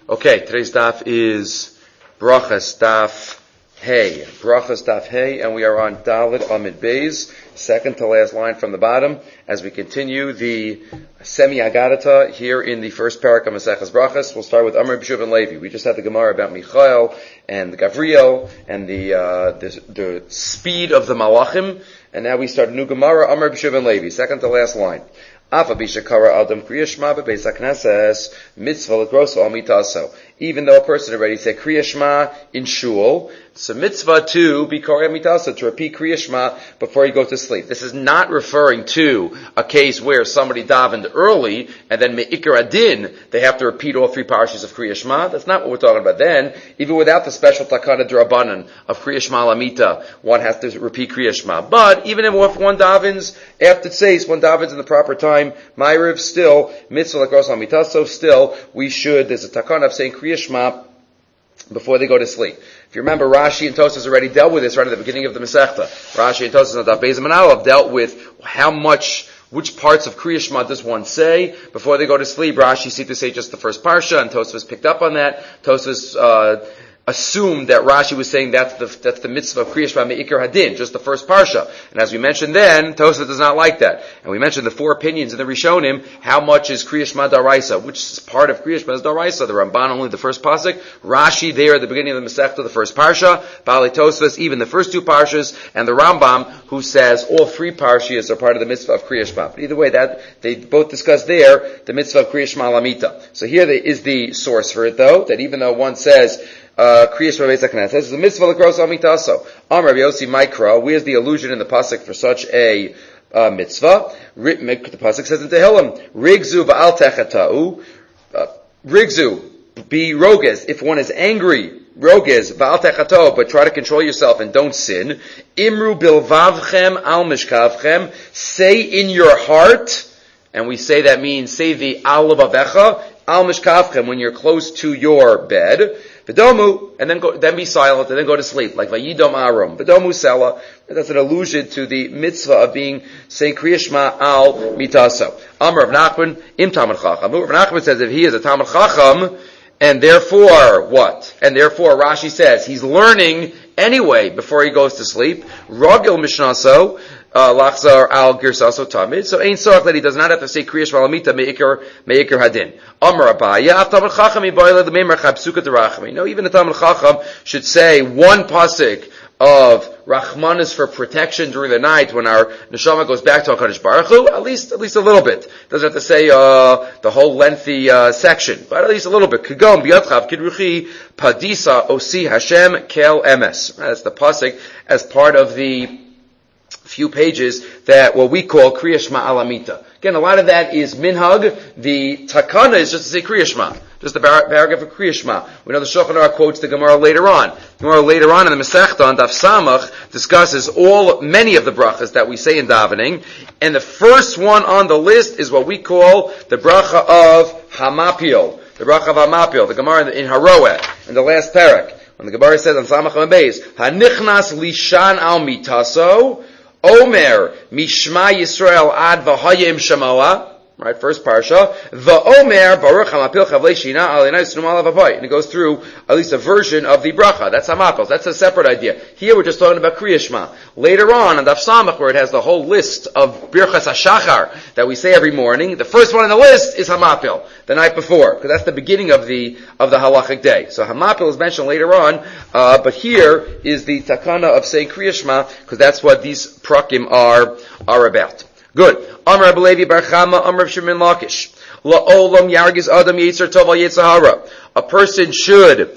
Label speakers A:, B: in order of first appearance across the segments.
A: Okay, today's daf is Brachas Daf Hey. Brachas Daf Hey, and we are on Dalet Amid Beis, second to last line from the bottom, as we continue the semi-agadata here in the first parak of Maseches Brachas. We'll start with Amar B'Shuv and Levi. We just had the Gemara about Michael and Gavriel and the speed of the Malachim, and now we start a new Gemara, Amar B'Shuv and Levi, second to last line. Even though a person already said Kriya Shema in shul, so mitzvah to be Koreh Mitasa, to repeat Kriya Shema before you go to sleep. This is not referring to a case where somebody davened early and then me'ikar adin, they have to repeat all three parashas of Kriya Shema. That's not what we're talking about then. Even without the special takana d'Rabbanan of Kriya Shema Lamita, one has to repeat Kriya Shema. But even if one davens after Tzeis, one davens in the proper time, Ma'ariv, still, mitzvah l'kros Lamitaso, still, there's a takana of saying Kriya Shema before they go to sleep. If you remember, Rashi and Tosas already dealt with this right at the beginning of the Masechta. Rashi and Tosas and Daf Beis Manal have dealt with which parts of Kriya Shema does one say before they go to sleep. Rashi seemed to say just the first parsha, and Tosas picked up on that. Tosas assumed that Rashi was saying that's the mitzvah of Kriya Shema Me'ikar Hadin, just the first parsha. And as we mentioned then, Tosafos does not like that. And we mentioned the four opinions in the Rishonim, how much is Kriya Shema Daraisa, which part of Kriya Shema is Daraisa, the Ramban only the first pasuk, Rashi there at the beginning of the Masechta, the first parsha, Baalei Tosafos even the first two parshas, and the Rambam who says all three parshas are part of the mitzvah of Kriya Shema. But either way, that they both discuss there the mitzvah of Kriya Shema Lamita. So here is the source for it though, that even though one says Kriya Shema Beis HaKnesses is the mitzvah l'kros amitaso. Amar Rabbi Yossi Mikra, where's the allusion in the pasuk for such a mitzvah? The pasuk says in Tehillim, Rigzu v'al techatau, Rigzu, be roges, if one is angry, roges v'al techatau, but try to control yourself and don't sin. Imru bilvavchem al mishkavchem, say in your heart, and we say that means say the al levavecha, al mishkavchem, when you're close to your bed. V'domu, and then be silent, and then go to sleep, like Vayidom Arum. V'domu Sela, that's an allusion to the mitzvah of saying Kriya Shema al mitaso. Amar Rav Nachman, im Talmid Chacham. Rav Nachman says if he is a Talmid Chacham, and therefore, what? And therefore, Rashi says, he's learning anyway before he goes to sleep. Ragil Mishnaso, Lachzar al Girsaso Tamid. So ain't sorach that he does not have to say Kriya Shema Lamita Me'ikar Hadin. Amar Abaya, Talmid Chacham Yibayla the Meimer Chabsuka Derachmi. No, even the Talmid Chacham should say one pasuk of Rachmanis for protection during the night when our neshama goes back to HaKadosh Baruch Hu, at least a little bit. Doesn't have to say the whole lengthy section, but at least a little bit. Kigom biyadchav kidruchi padisa osi Hashem kel emes. That's the pasuk as part of the few pages that what we call Kriya Shema Alamita. Again, a lot of that is minhag. The takana is just to say Kriya Shema. Just the paragraph of Kriya Shema. We know the Shulchan Aruch quotes the Gemara later on. The Gemara later on in the Masechta on Daf Samach discusses many of the brachas that we say in davening. And the first one on the list is what we call the bracha of Hamapil. The bracha of Hamapil. The Gemara in Haroeh, in the last parak. When the Gemara says on Samach Beis, Hanichnas lishan al mitaso, Omer mishma Yisrael ad v'hayim shamoa. Right, first parsha. V'omer baruch hamapil chavlei shina alinai snum alav apai. And it goes through at least a version of the bracha. That's hamapil. That's a separate idea. Here we're just talking about Kriya Shema. Later on Daf Samach, where it has the whole list of birchas hashachar that we say every morning, the first one on the list is hamapil, the night before, because that's the beginning of the halachic day. So hamapil is mentioned later on, but here is the takana of saying Kriya Shema, because that's what these prakim are about. Good. Amar Rabbi Levi bar Chama, Amar Shimon Lakish. La'olam yargiz adam yetzer tov al yetzer hara. A person should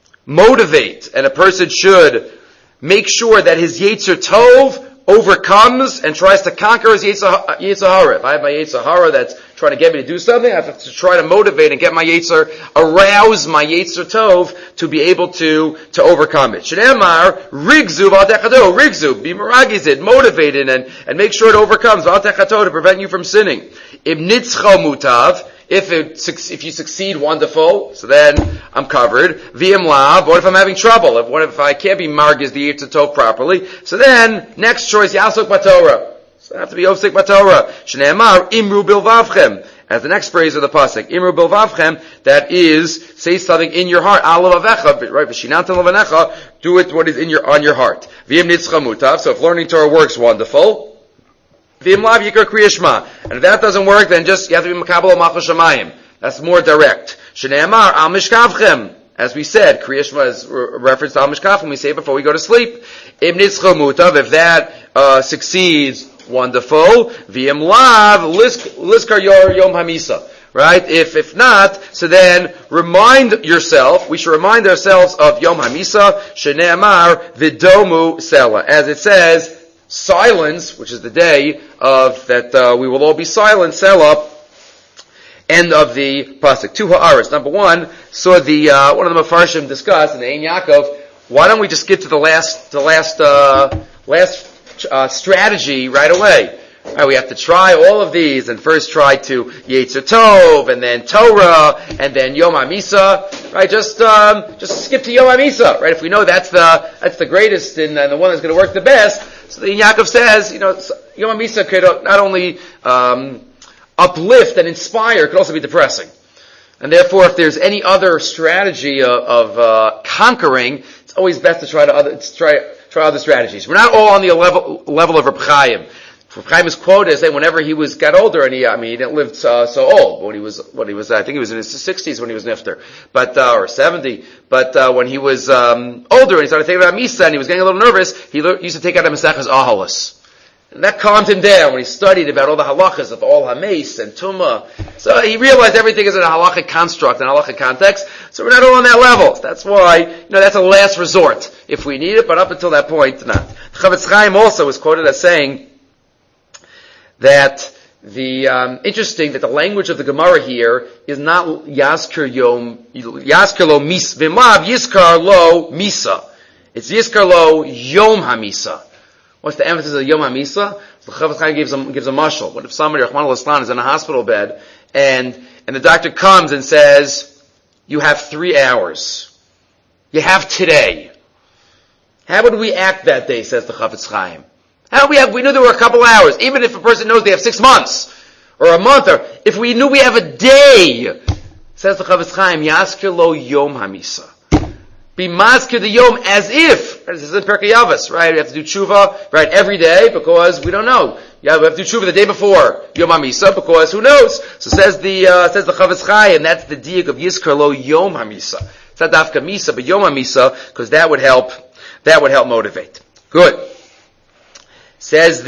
A: motivate, and a person should make sure that his yetzer tov overcomes and tries to conquer his yetzer hara. If I have my yetzer hara that's trying to get me to do something, I have to try to motivate and get my yetzer, arouse my yetzer tov to be able to overcome it. Shneimar, rigzu v'al rigzu, be meragizid, motivated and make sure it overcomes v'al techato to prevent you from sinning. If nitzcha mutav, if you succeed, wonderful, so then I'm covered. V'im lav, what if I'm having trouble? If I can't be margiz the yetzer tov properly? So then, next choice, yasok b'torah. So I have to be Osik Batorah. Shneemar, Imru Bilvavchem. as the next phrase of the pasuk. Imru bilvavchem, that is, say something in your heart. Alavavecha, right? V'shinantam levanecha, do it what is on your heart. V'im nitzcha mutav, so if learning Torah works, wonderful. V'im lav yikar kriya shema, and if that doesn't work, then just, you have to be makabel malchus shamayim. That's more direct. Shneimar al mishkavchem. As we said, Kriya Shema is reference to Al Mishkafim. We say it before we go to sleep. If that succeeds, wonderful. V'im lav liskar yom hamisa. Right? If not, so then remind yourself. We should remind ourselves of Yom Hamisa. Shene'amar v'domu sela. As it says, silence, which is the day of that we will all be silent. Sela. End of the pasuk. Two ha'aras. Number one, saw the one of the Mefarshim discussed in the Ein Yaakov. Why don't we just get to the last strategy right away? Right, we have to try all of these, and first try to Yetzer Tov, and then Torah, and then Yom HaMisa. Right, just skip to Yom HaMisa. Right, if we know that's the greatest and the one that's going to work the best. So the Ein Yaakov says, Yom HaMisa could not only uplift and inspire, it could also be depressing. And therefore, if there's any other strategy of conquering, it's always best to try other strategies. We're not all on the level of Reb Chaim. Reb Chaim is quoted as saying whenever he got older, and he didn't live so old. When he was, I think he was in his 60s when he was nifter, or 70. But when he was older and he started thinking about Misa and he was getting a little nervous, he used to take out a Maseches Ahalos. And that calmed him down when he studied about all the halachas of all hameis and tumah. So he realized everything is in a halachic construct, in a halachic context. So we're not all on that level. That's why, that's a last resort if we need it, but up until that point, not. Chavetz Chaim also was quoted as saying that interesting that the language of the Gemara here is not Yazkir lo mis, v'mav Yizkar lo misa. It's Yizkar lo yom hamisa. What's the emphasis of Yom HaMisa? The Chavetz Chaim gives a mashal. What if somebody, Rachmana litzlan, is in a hospital bed, and the doctor comes and says, you have 3 hours. You have today. How would we act that day, says the Chavetz Chaim? We knew there were a couple hours. Even if a person knows they have 6 months, or a month, or if we knew we have a day, says the Chavetz Chaim, Yaskir lo Yom HaMisa. Be maskir the yom as if, this is in Perkei Avos, right? We have to do tshuva, right, every day because we don't know. Yeah, we have to do tshuva the day before Yom HaMisa because who knows? So says the Chavetz Chaim, and that's the diak of Yizkar lo Yom HaMisa. It's not Dafka Misa, but Yom HaMisa, because that would help motivate. Good. Says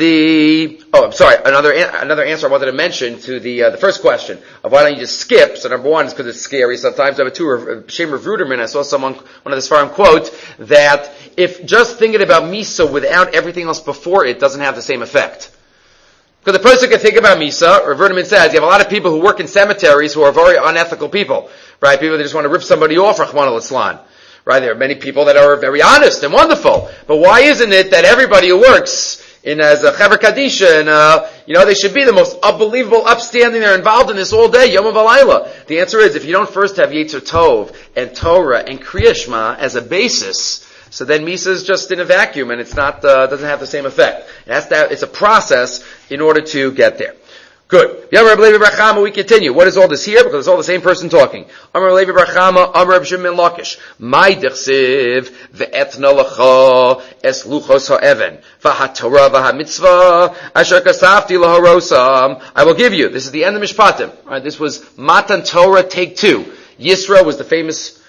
A: another answer I wanted to mention to the first question of why don't you just skip. So number one is because it's scary sometimes. Number two, Shem Rav Ruderman, I saw one of the Sfarim quote that if just thinking about Misa without everything else before it doesn't have the same effect. Because the person can think about Misa, Rav Ruderman says, you have a lot of people who work in cemeteries who are very unethical people, right? People that just want to rip somebody off, Rachmana litzlan. Right? There are many people that are very honest and wonderful. But why isn't it that everybody who works as a Chaver Kadisha, and they should be the most unbelievable, upstanding, they're involved in this all day, Yom V'Layla. The answer is, if you don't first have Yetzer Tov, and Torah, and Kriya Shema as a basis, so then Misa is just in a vacuum, and it's not, doesn't have the same effect. It's a process in order to get there. Good. We continue. What is all this here? Because it's all the same person talking. Amar Levi Barchama, Amar Reb Shimon Lakish. My dechsiv ve'etna lacha es luchos ha'even v'hatorah v'hamitzvah asher kasafti laharosam. I will give you. This is the end of Mishpatim. Right? This was Matan Torah Take 2. Yisro was the famous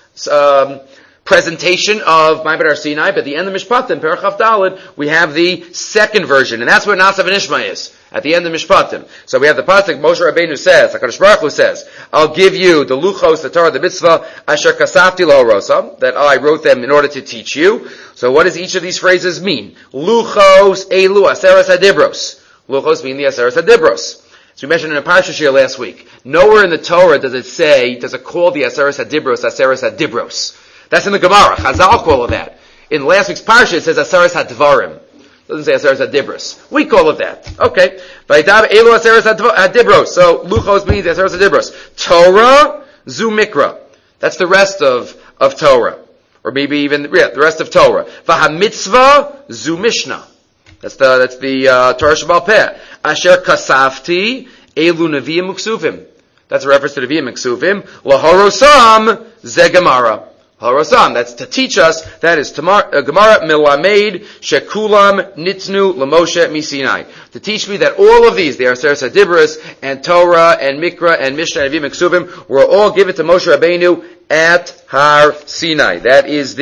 A: presentation of Ma'aber Har Sinai, but at the end of Mishpatim, Perach Chaf Daled, we have the second version, and that's where Nasav and Ishma is, at the end of Mishpatim. So we have the pasuk, Moshe Rabbeinu says, HaKadosh Baruch Hu says, I'll give you the Luchos, the Torah, the Mitzvah, Asher Kasafti La'orosam, that I wrote them in order to teach you. So what does each of these phrases mean? Luchos, Elu, Aseres HaDibros. Luchos mean the Aseres HaDibros. So we mentioned in a Parsha here last week, nowhere in the Torah does it call the Aseres HaDibros, Aseres HaDibros. That's in the Gemara. Chazal call it that. In last week's parsha it says Aseres HaDvarim. It doesn't say Aseres HaDibros. We call it that. Okay. Vaydav Elu Aseres HaDibros. So Luchos means Aseres HaDibros. Torah Zu Mikra. That's the rest of Torah, or maybe even the rest of Torah. VaHaMitzvah Zu Mishnah. That's the Torah Sheba'al Peh. Asher Kasafti Elu Nevi'im Uksuvim. That's a reference to Nevi'im and Ksuvim. Lahorosam ze Gemara. Harosam, that's to teach us, that is Gemara Milamed Shekulam Nitnu Lamoshe Misinai. To teach me that all of these, the Aseret Dibros and Torah and Mikra and Mishnah and Nevi'im and Ksuvim, were all given to Moshe Rabbeinu at Har Sinai. That is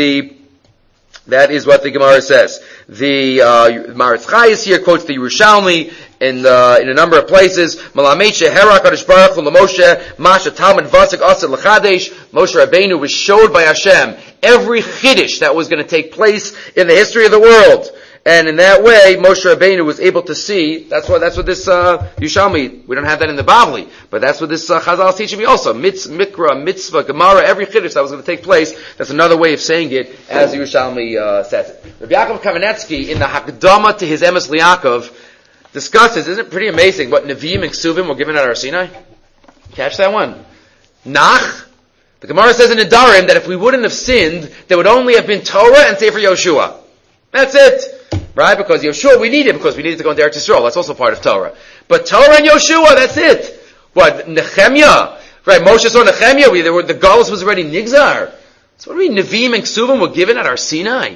A: what the Gemara says. The Maritz Chayes here quotes the Yerushalmi in a number of places. Malamed she'hera Kadosh Baruch Hu l'Moshe Masha Talmud Vasik Asad l'Chadesh. Moshe Rabbeinu was showed by Hashem every chiddush that was going to take place in the history of the world. And in that way, Moshe Rabbeinu was able to see, that's what this, Yerushalmi, we don't have that in the Bavli, but that's what this, Chazal is teaching me also. Mikra, Mitzvah, Gemara, every Chiddush that was going to take place, that's another way of saying it, as Yerushalmi, says it. Rabbi Yaakov Kamenetsky, in the Hakdama to his Emes Liakov, discusses, isn't it pretty amazing what Nevi'im and Ksuvim were given at Har Sinai? Catch that one. Nach, the Gemara says in Nedarim that if we wouldn't have sinned, there would only have been Torah and Sefer Yoshua. That's it. Right? Because Yoshua we needed because we needed to go into Eretz Yisrael. That's also part of Torah. But Torah and Yoshua, that's it. What? Nehemiah. Right? Moshe saw Nehemiah. The Galus was already Nigzar. So what do we mean? Nevi'im and Ksuvim were given at Har Sinai.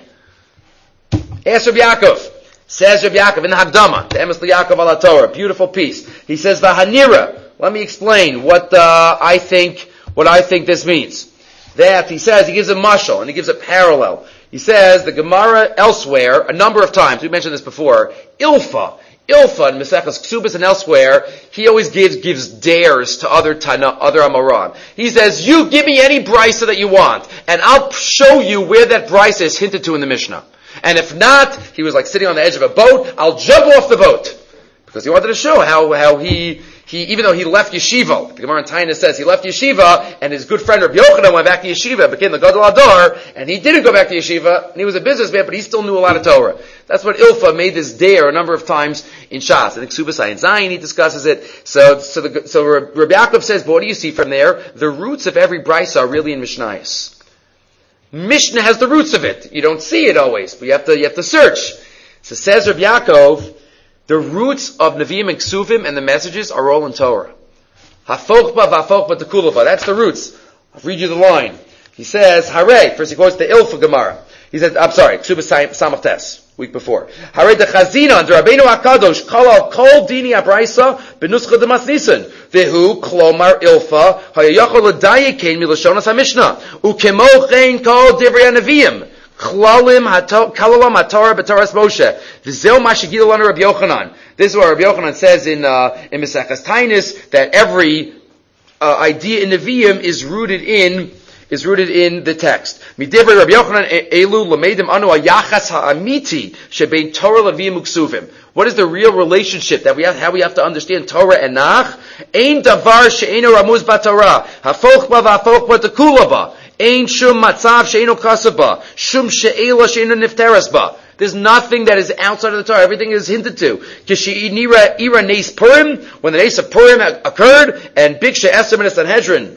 A: Ask Rabbi Yaakov. Says Rabbi Yaakov in the Hakdama, the Emes Liakov ala Torah. Beautiful piece. He says, Vahanira. Let me explain what I think this means. That, he says, he gives a mashal and he gives a parallel. He says, the Gemara elsewhere, a number of times, we mentioned this before, Ilfa in Maseches Ksubas and elsewhere, he always gives dares to other Amoram. He says, you give me any brisa that you want, and I'll show you where that brisa is hinted to in the Mishnah. And if not, he was like sitting on the edge of a boat, I'll jump off the boat. Because he wanted to show how he even though he left yeshiva, the Gemara in Taina says he left yeshiva, and his good friend Rabbi Yochanan went back to yeshiva, became the Gadol Adar, and he didn't go back to yeshiva, and he was a businessman, but he still knew a lot of Torah. That's what Ilfa made this dare a number of times in Shas. In Ksubas Ayin Zayin he discusses it. So Rabbi Yaakov says, but what do you see from there? The roots of every brisa are really in Mishnayos. Mishnah has the roots of it. You don't see it always, but you have to search. So says Rabbi Yaakov, the roots of Nevi'im and Ksuvim and the messages are all in Torah. Hafochba v'afochba tekulava. That's the roots. I'll read you the line. He says, Hare, first he quotes the Ilfa Gemara. He said, Ksubas Samach Tes, week before. Hare de Chazina, under Rabbeinu HaKadosh, kol dini abraisa, benuscha demas nisan. Vehu, klomar Ilfa, hayayachol l'dayekein milashonas HaMishnah. Ukemo chen kol divrei HaNevi'im. Kalalam HaTorah b'Toras Moshe. V'zeu mashigil lanu Rabbi Yochanan. This is what Rabbi Yochanan says in Maseches Tainis, that every idea in Nevi'im is rooted in the text. Midivrei Rabbi Yochanan elu lamedim anu hayachas ha'amiti shebein Torah Nevi'im uksuvim. What is the real relationship that we have? How we have to understand Torah and Nach? Ein davar she'eino ramuz b'Torah. Hafochba v'afochba tekulaba. Ein shum matzav she'eino kasaba. Shum she'ela she'eino nifteres ba. There's nothing that is outside of the Torah. Everything is hinted to. Kishi'ira ira nes Purim, when the nes of Purim occurred, and Biksha Esther in the Sanhedrin.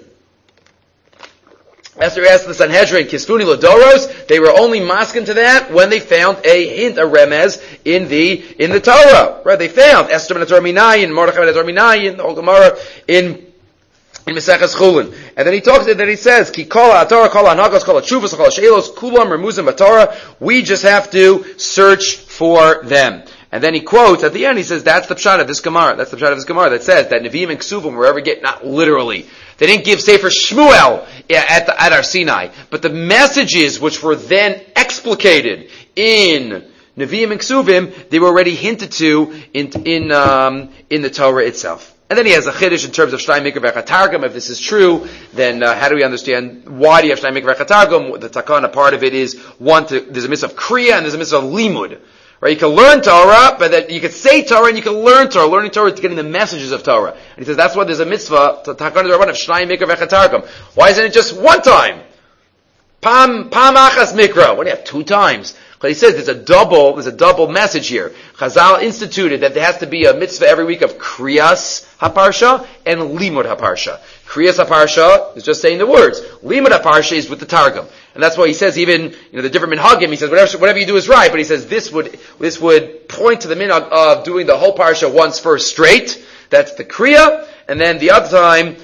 A: Esther asked the Sanhedrin, Kisfuni Ladoros, they were only masking to that when they found a hint, a remez, in the Torah. Right? They found Esther ben Torah Minayin, Mordechai ben Torah Minayin, the whole Gemara in Maseches Chulin. And then he talks, and then he says, Ki kol ha'Torah, kol ha'nagos, kol ha'tshuvos, kol ha'shelos, kulam remuzim b'Torah. We just have to search for them. And then he quotes, at the end, he says, that's the pshat of this Gemara. That's the pshat of this Gemara that says that Nevi'im and Ksuvim were ever get, not literally. They didn't give Sefer Shmuel at Har Sinai. But the messages which were then explicated in Nevi'im and Ksuvim, they were already hinted to in the Torah itself. And then he has a chiddush in terms of Shnai Mikra V'Chatargum. If this is true, then how do we understand why do you have Shnai Mikra V'Chatargum? The takana part of it is there's a mitzvah of Kriya and there's a mitzvah of Limud. Right? You can learn Torah, but that you can say Torah and you can learn Torah. Learning Torah is getting the messages of Torah. And he says that's why there's a mitzvah to takana d'Rabbanan of Shnai Mikra V'Chatargum. Why isn't it just one time? Pam achas mikra. What do you have 2 times? But he says there's a double message here. Chazal instituted that there has to be a mitzvah every week of Kriyas HaParsha and Limud HaParsha. Kriyas HaParsha is just saying the words. Limud HaParsha is with the Targum. And that's why he says even, the different minhagim, he says whatever you do is right, but he says this would point to the minhag of doing the whole parsha once first straight. That's the Kriya, and then the other time,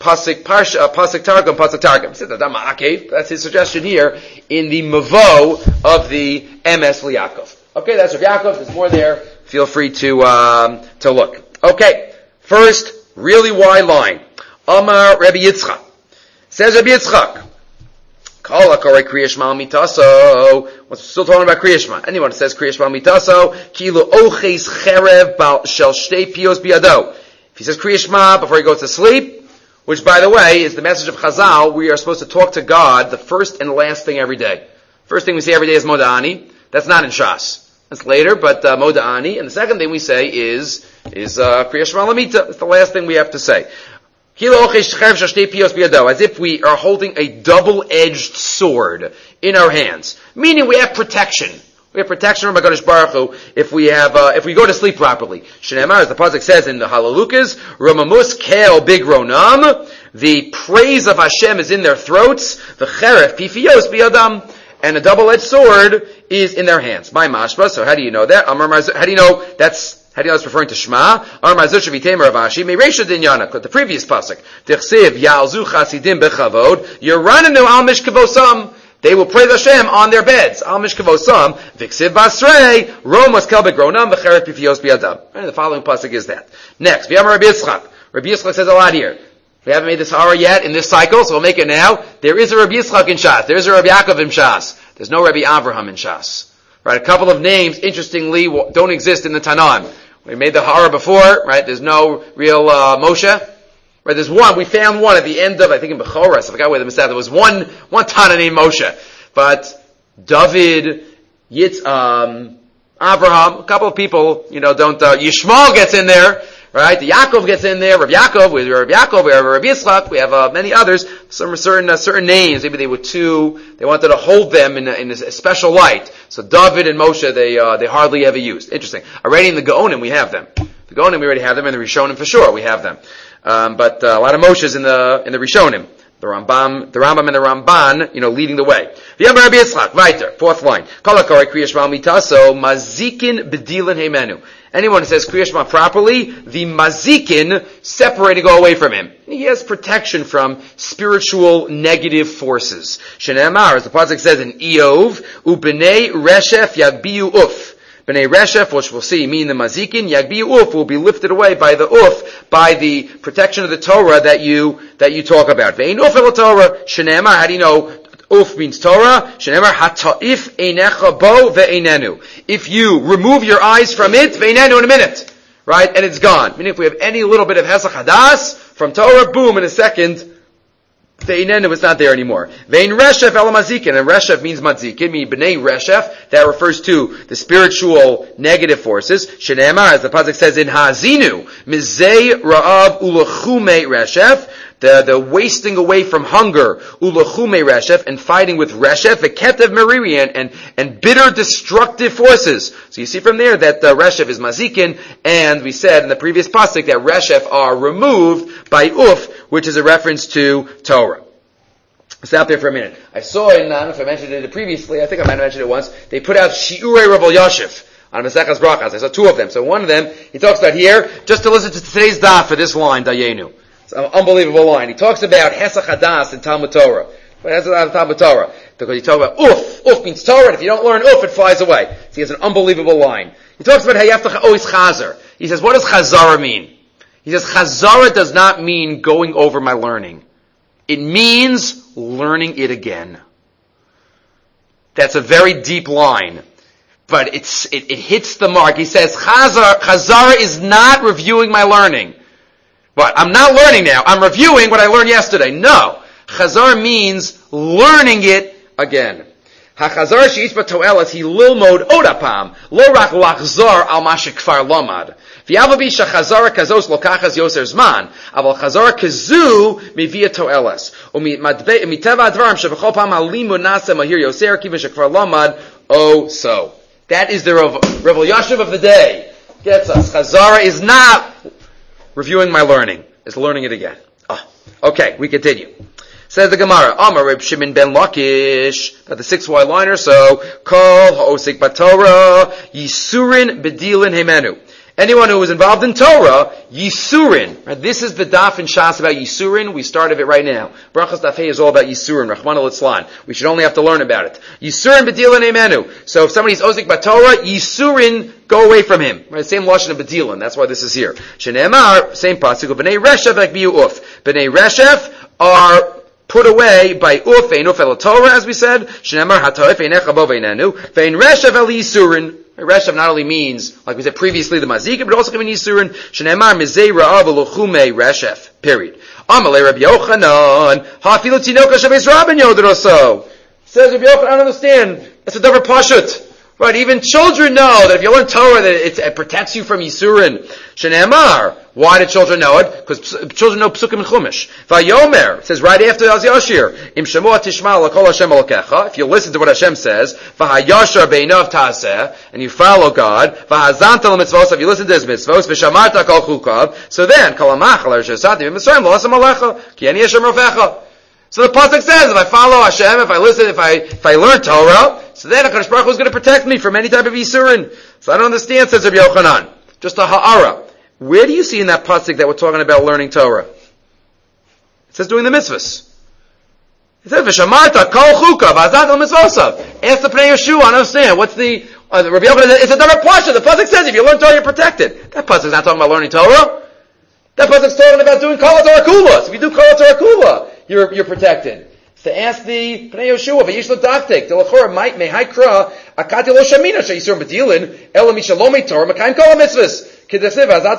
A: Pasuk Targum, Pasuk Targum. He said that's his suggestion here in the Mavo of the MS Liakov. Okay, that's Rav Yaakov. There's more there. Feel free to look. Okay, first, really wide line. Amar Rabbi Yitzchak. Says Rabbi Yitzchak. Kala Korei Kriya Shema Mitaso. We're still talking about Kriya Shema. Anyone who says Kriya Shema Mitaso, Kilu Oches Cherev Bal Shel Shtei Pios Biado. If he says Kriya Shema before he goes to sleep, which by the way is the message of Chazal, we are supposed to talk to God the first and last thing every day. First thing we say every day is Moda'ani. That's not in Shas. That's later, but Moda'ani. And the second thing we say is Kriya Shema Lamita. It's the last thing we have to say. As if we are holding a double-edged sword in our hands. Meaning we have protection. We have protection from HaKadosh Baruch Hu if we go to sleep properly. Shneimar, as the pasuk says in the Halalukas, Romamus Keo Big Ronam, the praise of Hashem is in their throats, the Cheref Pifios Biadam, and a double-edged sword is in their hands. My mashma, so how do you know that? How do you know it's referring to Shema? The previous pasuk. They will praise Hashem on their beds. Al mishkavosam, v'ksiv basrei, romos kel begronam, v'cheret pifios biadam. And the following pasuk is that. Next, v'yamar Rabbi Yitzchak. Rabbi Yitzchak says a lot here. We haven't made this hara yet in this cycle, so we'll make it now. There is a Rabbi Yitzchak in Shas. There is a Rabbi Yaakov in Shas. There's no Rabbi Avraham in Shas. Right? A couple of names, interestingly, don't exist in the Tanam. We made the hara before, right? There's no real Moshe. Right? There's one. We found one at the end of, I think in Bechoras. I forgot where the Messiah. There was one Tana named Moshe. But David, Avraham, a couple of people, don't, Yishmael gets in there. Right? The Yaakov gets in there. Rabbi Yaakov, we have Rabbi Yitzchak, we have many others. Some certain names. Maybe they were two. They wanted to hold them in a special light. So David and Moshe, they hardly ever used. Interesting. Already in the Gaonim we have them. The Gaonim we already have them, and the Rishonim for sure we have them. But a lot of Moshes in the Rishonim. The Rambam and the Ramban, leading the way. V'yamar Rabbi Yitzchak, weiter, fourth line. Kol hakorei Kriya Shema mitaso, mazikin b'dilan heimenu. Anyone who says Kriya Shema properly, the mazikin separating go away from him. He has protection from spiritual negative forces. Shene'emar, as the pasuk says in Eov, u'bnei reshef yagbiu uf. B'nei Reshef, which we'll see, mean the mazikin, yagbiu uf, will be lifted away by the uf, by the protection of the Torah that you talk about. Ve'ein uf el Torah, shene'emar, how do you know uf means Torah? Shene'emar, hata'if einecha bo ve'einenu. If you remove your eyes from it, ve'einenu in a minute, right, and it's gone. Meaning if we have any little bit of hesach hadas from Torah, boom, in a second, Ve'inenu is not there anymore. Ve'in Reshef el mazikin, and Reshef means mazikin, meaning b'nei Reshef, that refers to the spiritual negative forces. Shene'emar, as the pasuk says in Hazinu, mizei ra'av ulachume Reshef, the wasting away from hunger, ulachume Reshef, and fighting with Reshef, v'ketev meririan, and bitter destructive forces. So you see from there that Reshef is mazikin, and we said in the previous pasuk that Reshef are removed by uf, which is a reference to Torah. Stop there for a minute. I saw in, I don't know if I mentioned it previously, I think I might have mentioned it once, they put out Shi'urei Rav Elyashiv on Maseches Brachas. I saw two of them. So one of them, he talks about here, just to listen to today's daf for this line, Dayenu. It's an unbelievable line. He talks about Hesach Hadas in Talmud Torah. What Hesach Hadas in Talmud Torah? Because he talks about Uf. Uf means Torah, and if you don't learn Uf, it flies away. So he has an unbelievable line. He talks about how you have to always chazer. He says, what does chazara mean? He says, chazara does not mean going over my learning. It means learning it again. That's a very deep line. But it hits the mark. He says, chazara is not reviewing my learning. But I'm not learning now. I'm reviewing what I learned yesterday. No. Chazara means learning it again. HaChazar she'ish b'to'elas hi lilmod odapam, lo rak lachzor al ma shekfar lomad. V'yavabi shachazara kazos lokachas yoser zman, aval chazara kazu mivia to'elas. Umiteva advarim shevachol pam halimud nasa mahir yoser kivin shekfar lomad, so. That is the Rav Elyashiv of the day. Gets us. Chazara is not reviewing my learning. It's learning it again. Okay, we continue. Says the Gemara, Amar Reb Shimon ben Lakish, about the 6 white liner, so, Kol ha'osik b'Torah, Yisurin bedilin hemenu. Anyone who was involved in Torah, Yisurin. Right, this is the daf in Shas about Yisurin. We started it right now. Brachas Daf Hey is all about Yisurin. Rachmana litzlan. We should only have to learn about it. Yisurin b'dilan emenu. So if somebody's ozik b'Torah, Yisurin, go away from him. Right, same lashon of b'dilan. That's why this is here. Shene'emar, same pasuk. B'nei Reshev like bi'uf. B'nei Reshev are put away by uf ve'in uf el Torah, as we said. Shene'emar ha'to'ef ve'necha bo ve'nenu. Ve'in Reshev el Yisurin. Reshav not only means, like we said previously, the Mazika, but also can mean Yisurin. Shenemar mizei ra'av v'luchume Reshev. Period. Amalei Rabbi Yochanan hafilu tinoka shabeis rabin yodroso. Says Rabbi Yochanan, I don't understand. That's a davar pashut. Right? Even children know that if you learn Torah, that it protects you from Yisurin. Shenemar. Why did children know it? Because children know Psukim and Chumash. Vayomer, says right after Az Yashir, Im Shemua Tishma L'Kol Hashem Elokecha, if you listen to what Hashem says, V'hayashar Beinav Taseh, and you follow God, V'hazanta L'mitzvos, if you listen to His mitzvos, V'shamarta Kol Chukav, so then, Kalamach L'Rishasati V'Mitzrayim L'Asam Alecha, Ki Ani Hashem Rofecha. So the pasuk says, if I follow Hashem, if I listen, if I learn Torah, so then HaKadosh Baruch Hu is going to protect me from any type of Yisurin. So I don't understand, says Rabbi Yochanan. Just a ha'ara. Where do you see in that pasuk that we're talking about learning Torah? It says doing the mitzvahs. It says, V'shamarta kol chukav v'azat el mitzvosav. Ask the Pnei Yeshua, I understand. What's the, Rabbi Yochanan, it's a double pasha. The pasuk says if you learn Torah, you're protected. That pasuk's not talking about learning Torah. That pasuk's talking about doing kol Torah kula. So if you do kol Torah kula, you're protected. To ask the Pnei Yeshua, v'yish lo daktik, the lachor may haikra, akati lo shamina, shayisur b'dilin, ela mishalomei Torah, makayim kol ha-mitzvahs. So, what,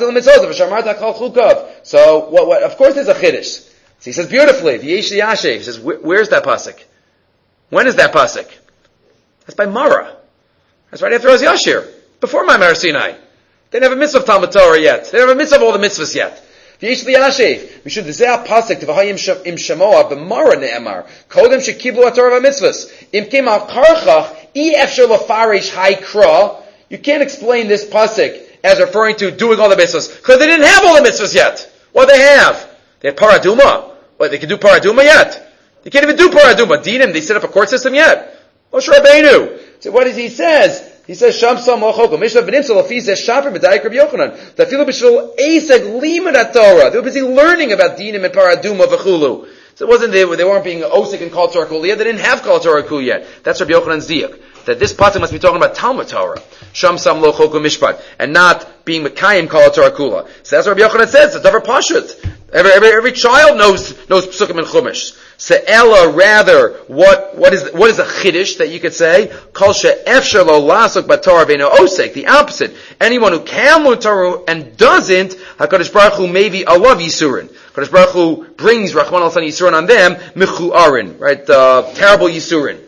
A: of course there's a chiddush. So he says beautifully, the Yesh Yashev, he says, where's that pasuk? When is that pasuk? That's by Mara. That's right after Az Yashir. Before my Mar Sinai. They didn't have a mitzvah of Talmud Torah yet. They didn't have a mitzvah of all the mitzvahs yet. The Yesh Yashev, we should desire pasuk to v'hayim im shamoa b'mara ne'emar. Kodem shekiblu ha-Torah v'mitzvahs. Im kim al-karchach, efshar l'farish haikra. You can't explain this pasuk as referring to doing all the mitzvahs, because they didn't have all the mitzvahs yet. What they have? They had paraduma. What, they can do paraduma yet? They can't even do paraduma. Dinim, they set up a court system yet. Moshe Rabbeinu. So what does he says? He says, Shamsam lochokum. Mishnah v'nim salafi says, Shaper b'dayik Rabbi Yochanan. Tafilu b'shul eseg limud HaTorah. They were busy learning about dinim and paraduma v'chulu. So it wasn't they weren't being osik and kol Torah kul yet. They didn't have kol Torah kul yet. That's Rabbi Yochanan's diuk. That this pasuk must be talking about Talmud Torah, Sham Sam Lo Chokum Mishpat, and not being Mekayim Kol Torah Kula. So that's what Rabbi Yochanan says. It's a davar pashut. Every child knows Psukim and Chumash. So Ella, rather, what is a chiddush that you could say? Kol she'efshar lo lasok b'Torah ve'no osek. The opposite. Anyone who can learn Torah and doesn't, HaKadosh Baruch Hu maybe alav Yisurin. HaKadosh Baruch Hu brings Rachman al-San Yisurin on them, Michu'arin, right? Terrible Yisurin.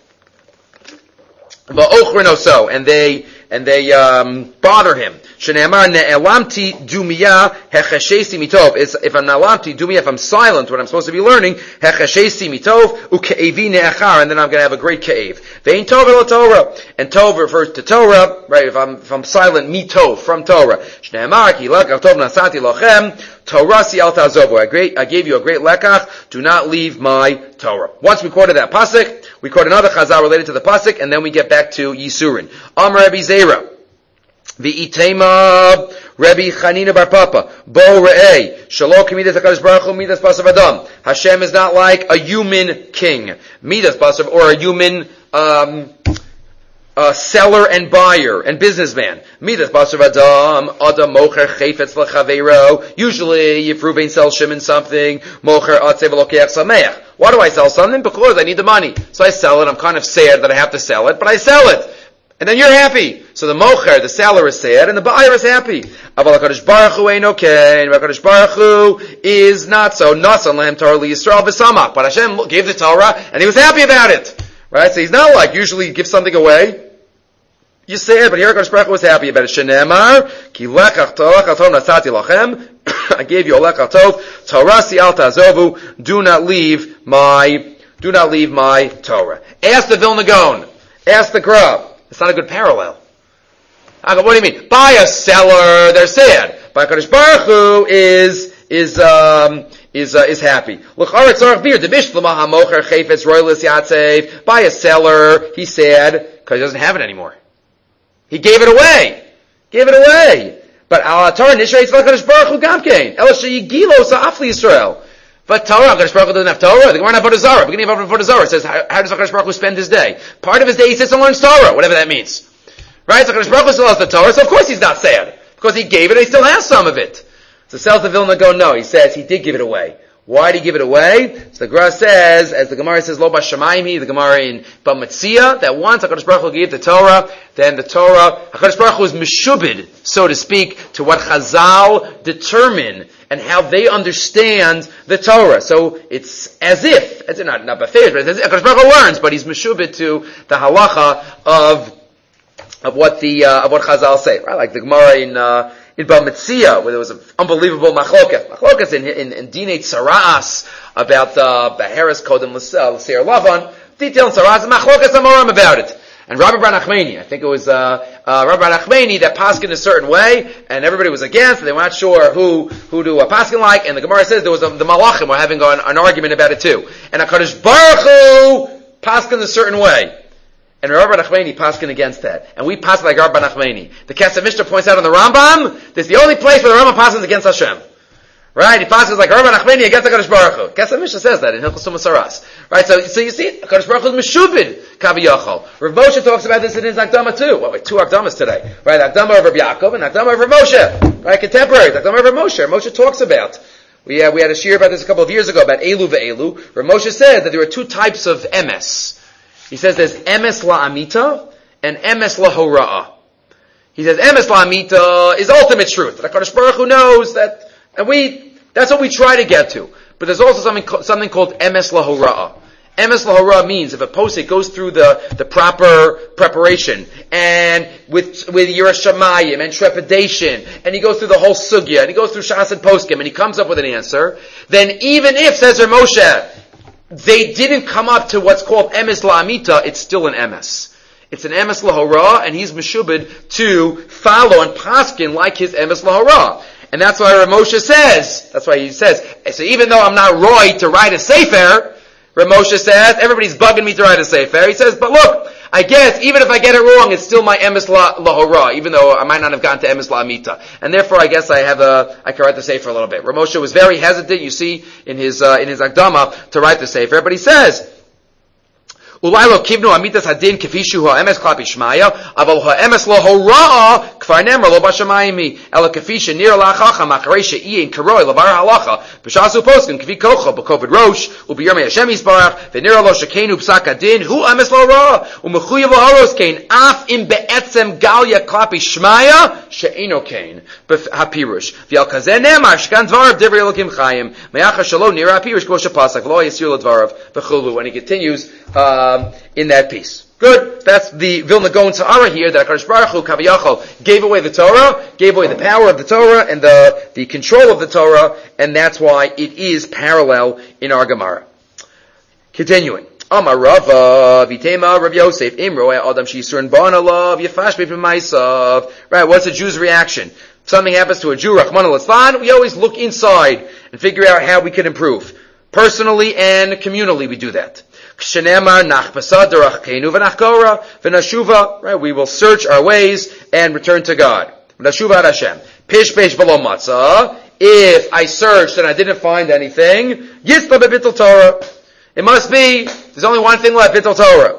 A: And they bother him. Shene'amar ne'elamti dumiyah hechashesi mitov. If I'm ne'elamti dumiyah, if I'm silent when I'm supposed to be learning, hechashesi mitov uke'evi ne'achar, and then I'm going to have a great ke'ev. Ve'in tov el Torah, and tov refers to Torah, right? If I'm silent, mitov from Torah. Shene'amar ki lekach tov nasati lochem Torah si al tazovu. I gave you a great lekach. Do not leave my Torah. Once we quoted that pasuk, we quote another chazal related to the pasuk, and then we get back to Yisurin. Amar Rabbi Zera. V'itema Rabbi Chanina bar Papa. Bo re'ei. Shalo k'midas HaKadosh Baruch Hu midas basav adam. Hashem is not like a human king. Midas basav, or a human, seller and buyer and businessman. Midas basav adam. Adam mocher chayfetz l'chaveiro. Usually, if Ruvain sells Shimon something, mocher atzev l'lokeach sameach. Why do I sell something? Because I need the money. So I sell it. I'm kind of sad that I have to sell it, but I sell it. And then you're happy. So the mocher, the seller, is sad, and the buyer is happy. Aval HaKadosh Baruch Hu ain't okay. HaKadosh Baruch Hu is not so. Nasan lam Torah li Yisrael v'samach. But Hashem gave the Torah, and He was happy about it. Right? So He's not like usually you give something away. You say it, but here HaKadosh Baruch Hu was happy about it. Shenemar, ki lekach tov nasati lachem. I gave you a lekach tov. Torah si al tazovu. Do not leave my Torah. Ask the Vilna Gaon. Ask the Grub. It's not a good parallel. I go, what do you mean? By a seller, they're sad. By HaKadosh Baruch Hu is happy. By a seller, he's sad because he doesn't have it anymore. He gave it away. But al Torah nishrei tzvakadosh baruch hu gamkein el sheyigilo sa'afli Yisrael. But Torah, HaKadosh Baruch Hu doesn't have Torah. The Gemara in Avodah Zarah, beginning of Avodah Zarah, says how does HaKadosh Baruch Hu spend his day? Part of his day he sits and learns Torah, whatever that means. Right? So HaKadosh Baruch Hu still has the Torah, so of course he's not sad. Because he gave it, he still has some of it. So sells the Vilna Gaon, no, he says he did give it away. Why did he give it away? So the Gemara says, as the Gemara says, Lo Bashamayim, the Gemara in Bamatzia, that once HaKadosh Baruch Hu gave the Torah, then the Torah, HaKadosh Baruch Hu is meshubed, so to speak, to what Chazal determine and how they understand the Torah. So it's as if, it's not bafeish, but it's as if HaKadosh Baruch Hu learns, but he's meshubed to the halacha of what Chazal say. Right? Like the Gemara in Bamitzia, where there was an unbelievable machlokas in Dinei Tzara'as about the Beheres Kodem L'Seir Lavan, detailed Tzara'as, and machlokas Amoram about it. And Rabbi Bar Nachmani, I think it was Rabbi Bar Nachmani that paskin a certain way, and everybody was against, and they were not sure who to paskin like, and the Gemara says there was the Malachim were having an argument about it too. And HaKadosh Baruch Hu paskin a certain way. And Rabbi Nachmani paskin against that. And we paskin like Rabbi Nachmani. The Kesef Mishnah points out on the Rambam, this is the only place where the Rambam paskins against Hashem. Right? He paskins like Rabbi Nachmani against HaKadosh Baruch Hu. Kesef Mishnah says that in Hilchos Masaras. Right? So you see, HaKadosh Baruch Hu is meshubid, Kaviyachol. Rav Moshe talks about this in his Akdama too. Well, wait, two Akdamas today. Right? Akdama of Rabbi Yaakov and Akdama of Rav Moshe. Right? Contemporaries. Akdama of Rav Moshe. Moshe talks about. We had a shir about this a couple of years ago, about Elu ve'elu. Rav Moshe said that there were two types of emes. He says there's emes la'amita and emes lahora'ah. He says emes la'amita is ultimate truth. The HaKadosh Baruch Hu knows that, and that's what we try to get to. But there's also something called emes lahora'ah. Emes lahora'ah means if a posek goes through the proper preparation, and with yiras shamayim and trepidation, and he goes through the whole sugya, and he goes through shas and poskim, and he comes up with an answer, then even if, says Rav Moshe, they didn't come up to what's called emes la'amita, it's still an emes. It's an emes lahora, and he's meshubed to follow and paskin like his emes lahora. And that's why Rav Moshe says, so even though I'm not roy to write a sefer, Rav Moshe says, everybody's bugging me to write a sefer. He says, but look, I guess, even if I get it wrong, it's still my emes lahora, even though I might not have gotten to emes la'amita. And therefore, I guess I can write the sefer a little bit. Rav Moshe was very hesitant, you see, in his Akdama, to write the sefer, but he says, אולי לא קיבנו אמיתת הדין כפי שהוא האמס כלפי שמעיה, אבל האמס לא הוראה, כבר נאמר לא בשמיים היא, אלא כפי שנראה לחכם אחרי שאין קרוי לבר ההלכה, בשעשו פוסקים כפי כוחו בכובד ראש, ובירמי השם יסברך, ונראה לו שכן הוא פסק הדין, הוא אמס לא הוראה, ומחויב להרוס כן, אף אם בעצם גליה כלפי שמעיה, שאינו כן, הפירוש. ועל כזה נאמר, שכאן דבריו דברי אלוקים חיים, מאחר שלא נראה הפירוש כמו שפסק, לא יסיר לדבריו, וכולו. And he continues, in that piece. Good. That's the Vilna Gaon Ta'ara here, that HaKadosh Baruch Hu, Kaviyachol, gave away the Torah, gave away the power of the Torah, and the control of the Torah, and that's why it is parallel in our Gemara. Continuing. Amar Rava, Vitema, Rav Yosef, Imro, Adam Shisur, Banalav, Yefash, Maisav. Right, what's a Jew's reaction? If something happens to a Jew, Rahman al-Islan, we always look inside and figure out how we can improve. Personally and communally we do that. Right, we will search our ways and return to God. If I searched and I didn't find anything, it must be, there's only one thing left, Bittul Torah.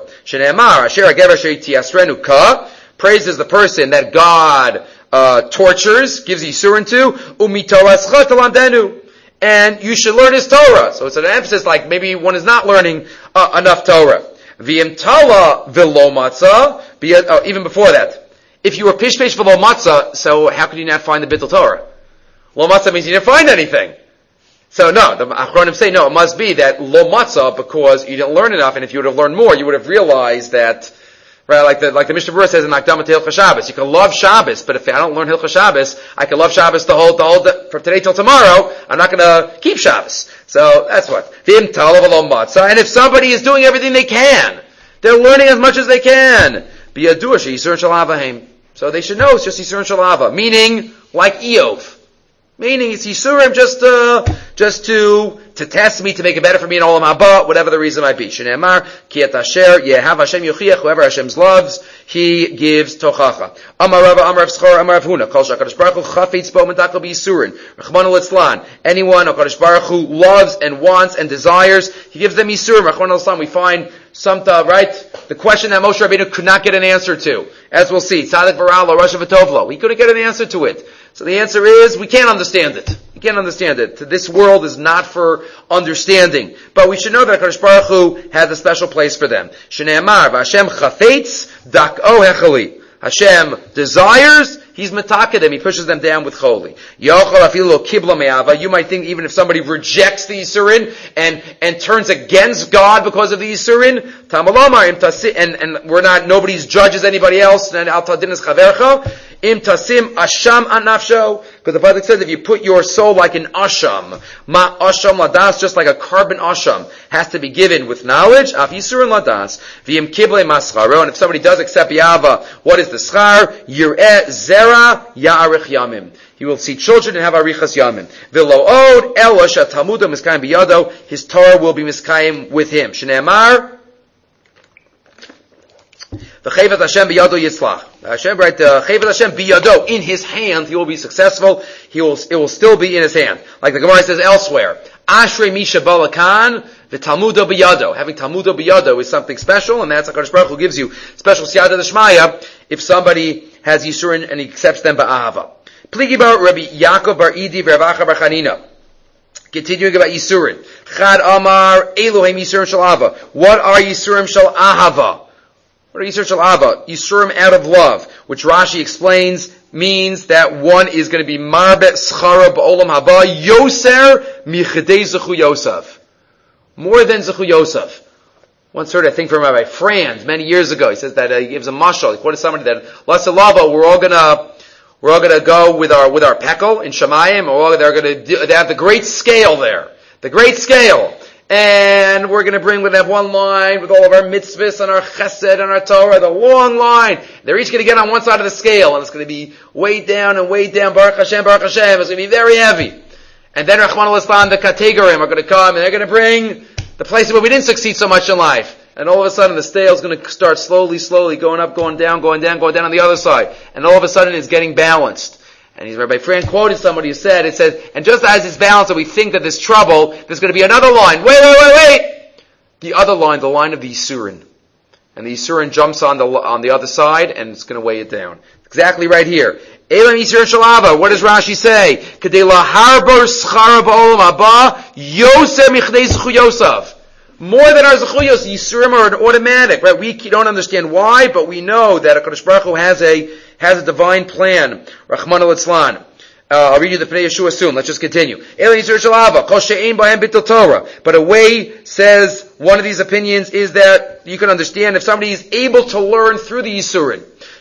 A: Praises the person that God tortures, gives Yisurin to, and you should learn his Torah. So it's an emphasis like maybe one is not learning enough Torah. V'im tala v'lo matzah, even before that. If you were pishpesh v'lo matzah, so how could you not find the Bittul Torah? Lo matzah means you didn't find anything. So no, the Achronim say no, it must be that lo matzah because you didn't learn enough, and if you would have learned more, you would have realized that, right, like the Mishnah Berurah says in Akdama to Hilchos Shabbos, you can love Shabbos, but if I don't learn Hilchos Shabbos, I can love Shabbos from today till tomorrow, I'm not gonna keep Shabbos. So, that's what. And if somebody is doing everything they can, they're learning as much as they can, so they should know it's just Yisur and Shalava, meaning, like Eov. Meaning it's Yisurim just to test me, to make it better for me in Olam Haba, whatever the reason might be. Shneimar, ki et asher yehav Hashem yuchiach, whoever Hashem loves, He gives tochacha. Amar Rava, Amar Rav Schor, Amar Rav Huna, Kol shakadosh Baruch Hu chafetz bo mentakol b'Yisurin, Rachmana litzlan. Anyone HaKadosh Baruch Hu loves and wants and desires, He gives them Yisurim. Rachmana litzlan, we find right? The question that Moshe Rabbeinu could not get an answer to. As we'll see, Tzadik V'Ra'ala, Rosh V'Tovlo. He couldn't get an answer to it. So the answer is, we can't understand it. We can't understand it. This world is not for understanding. But we should know that HaKadosh Baruch Hu has a special place for them. Shneimar, V'Hashem chafetz, dak'o hechali. Hashem desires, He's metaked them. He pushes them down with choli. Yochel afilu kibla me'ava. You might think even if somebody rejects the Yisurin and turns against God because of the Yisurin, tamalomar and nobody's judges anybody else. And al tadin es chavercha im tasim asham anafsho. Because the Pasuk says if you put your soul like an asham, ma asham ladas, just like a carbon asham, has to be given with knowledge. Af Yisurin ladas v'im kible mascharo. And if somebody does accept Yava, what is the schar? Yireh zera ya'arich yamim. He will see children and have arichas yamim. V'lo od elo shatamuda miskayim biyado. His Torah will be miskayim with him. Shneimar. V'chevet Hashem biyado yitzlach. Hashem, right? Chevet Hashem biyado, in His hand, He will be successful. It will still be in His hand. Like the Gemara says elsewhere. Ashrei misha balakan v'talmudo biyado. Having talmudo biyado is something special, and that's HaKadosh Baruch Hu gives you special siyada d'shmaya if somebody has Yisurin and he accepts them ba'ahava. Pligi bar Rabbi Yaakov bar Idi v'Ravacha bar Chanina. Continuing about Yisurin. Chad Amar Elohim Yisurim shel Ahava. What are Yisurim shel Ahava? What are Yisurim shel Ahava? Yisurim out of love, which Rashi explains means that one is going to be marbet schara ba'olam haba yoser michadei zechu Yosef. More than zechu Yosef. Once heard, I think, from Rabbi Franz many years ago. He says that he gives a mashal. He quoted somebody that Lasalava, we're all gonna go with our pekel in Shemayim, or they have the great scale there, the great scale, and we're gonna have one line with all of our mitzvahs and our chesed and our Torah, the long line. They're each gonna get on one side of the scale, and it's gonna be way down, Baruch Hashem, it's gonna be very heavy. And then Rachmana litzlan, the kategorim are gonna come, and they're gonna bring the places where we didn't succeed so much in life. And all of a sudden the scale is going to start slowly going up, going down on the other side. And all of a sudden it's getting balanced. And Rabbi Frank quoted somebody who said, and just as it's balanced and we think that there's trouble, there's going to be another line. Wait! The other line, the line of the Yisurin. And the Yisurin jumps on the other side and it's going to weigh it down. Exactly right here. Elam Yisurin Shalava. What does Rashi say? Kedei laharbar schara ba'olam haba yoser michdei zechu Yosef. More than our zechuyos, Yisurim are an automatic, right? We don't understand why, but we know that HaKadosh Baruch Hu has a divine plan. Rachmana litzlan. I'll read you the Pnei Yeshua soon. Let's just continue. But a way says, one of these opinions is that you can understand if somebody is able to learn through the Yisurin.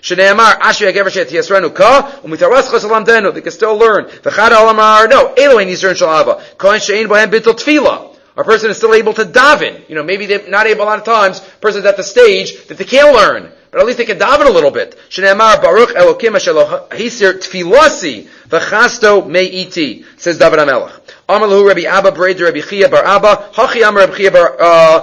A: They can still learn. No, a person is still able to daven. Maybe they're not able a lot of times. A person's at the stage that they can't learn. But at least they can daven a little bit. Shneimar Baruch Elokim Asher Hisir Tfilasi V'chasto Me'iti, says David HaMelech. Amalahu Rabbi Abba Breder Rabbi Chia Bar Abba Hachi Amar Rabbi Chia Bar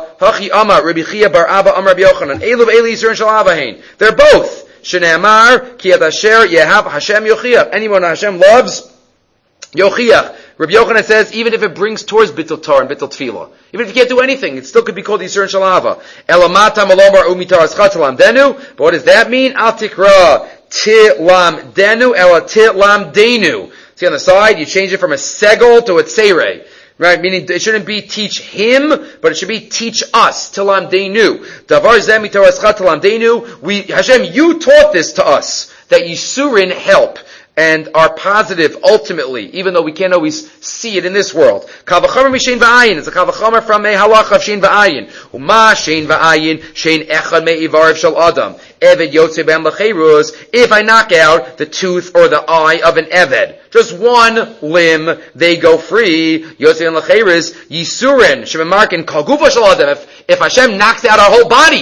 A: Abba Amar Rabbi Yochanan Elu V'Eli Yisurin Shel Avahein. They're both. Shneimar Ki Ad Asher Yehav Hashem Yochiach. Anyone Hashem loves Yochiach. Rabbi Yochanan says, even if it brings towards Bittul Torah and Bittul Tefillah, even if you can't do anything, it still could be called Yisurin Shel Ahava. Elamata malomar umitaras chatzalam denu. But what does that mean? Al tikra tilam denu ela tilam denu. See on the side, you change it from a segel to a tseirei. Right? Meaning it shouldn't be teach him, but it should be teach us. Tilam denu. Davar zeh mitaras chatzalam denu. Hashem, you taught this to us, that Yisurin help and are positive ultimately, even though we can't always see it in this world. Kavachomer mishein va'ayin. It's a kavachomer from a halacha of shein va'ayin. Uma shein va'ayin, shein echad me'ivariv shel adam. Eved yotze ben l'cheiruz. If I knock out the tooth or the eye of an eved, just one limb, they go free. Yotze ben l'cheiruz, Yisurin, shememarkin kal gufa shel adam. If Hashem knocks out our whole body,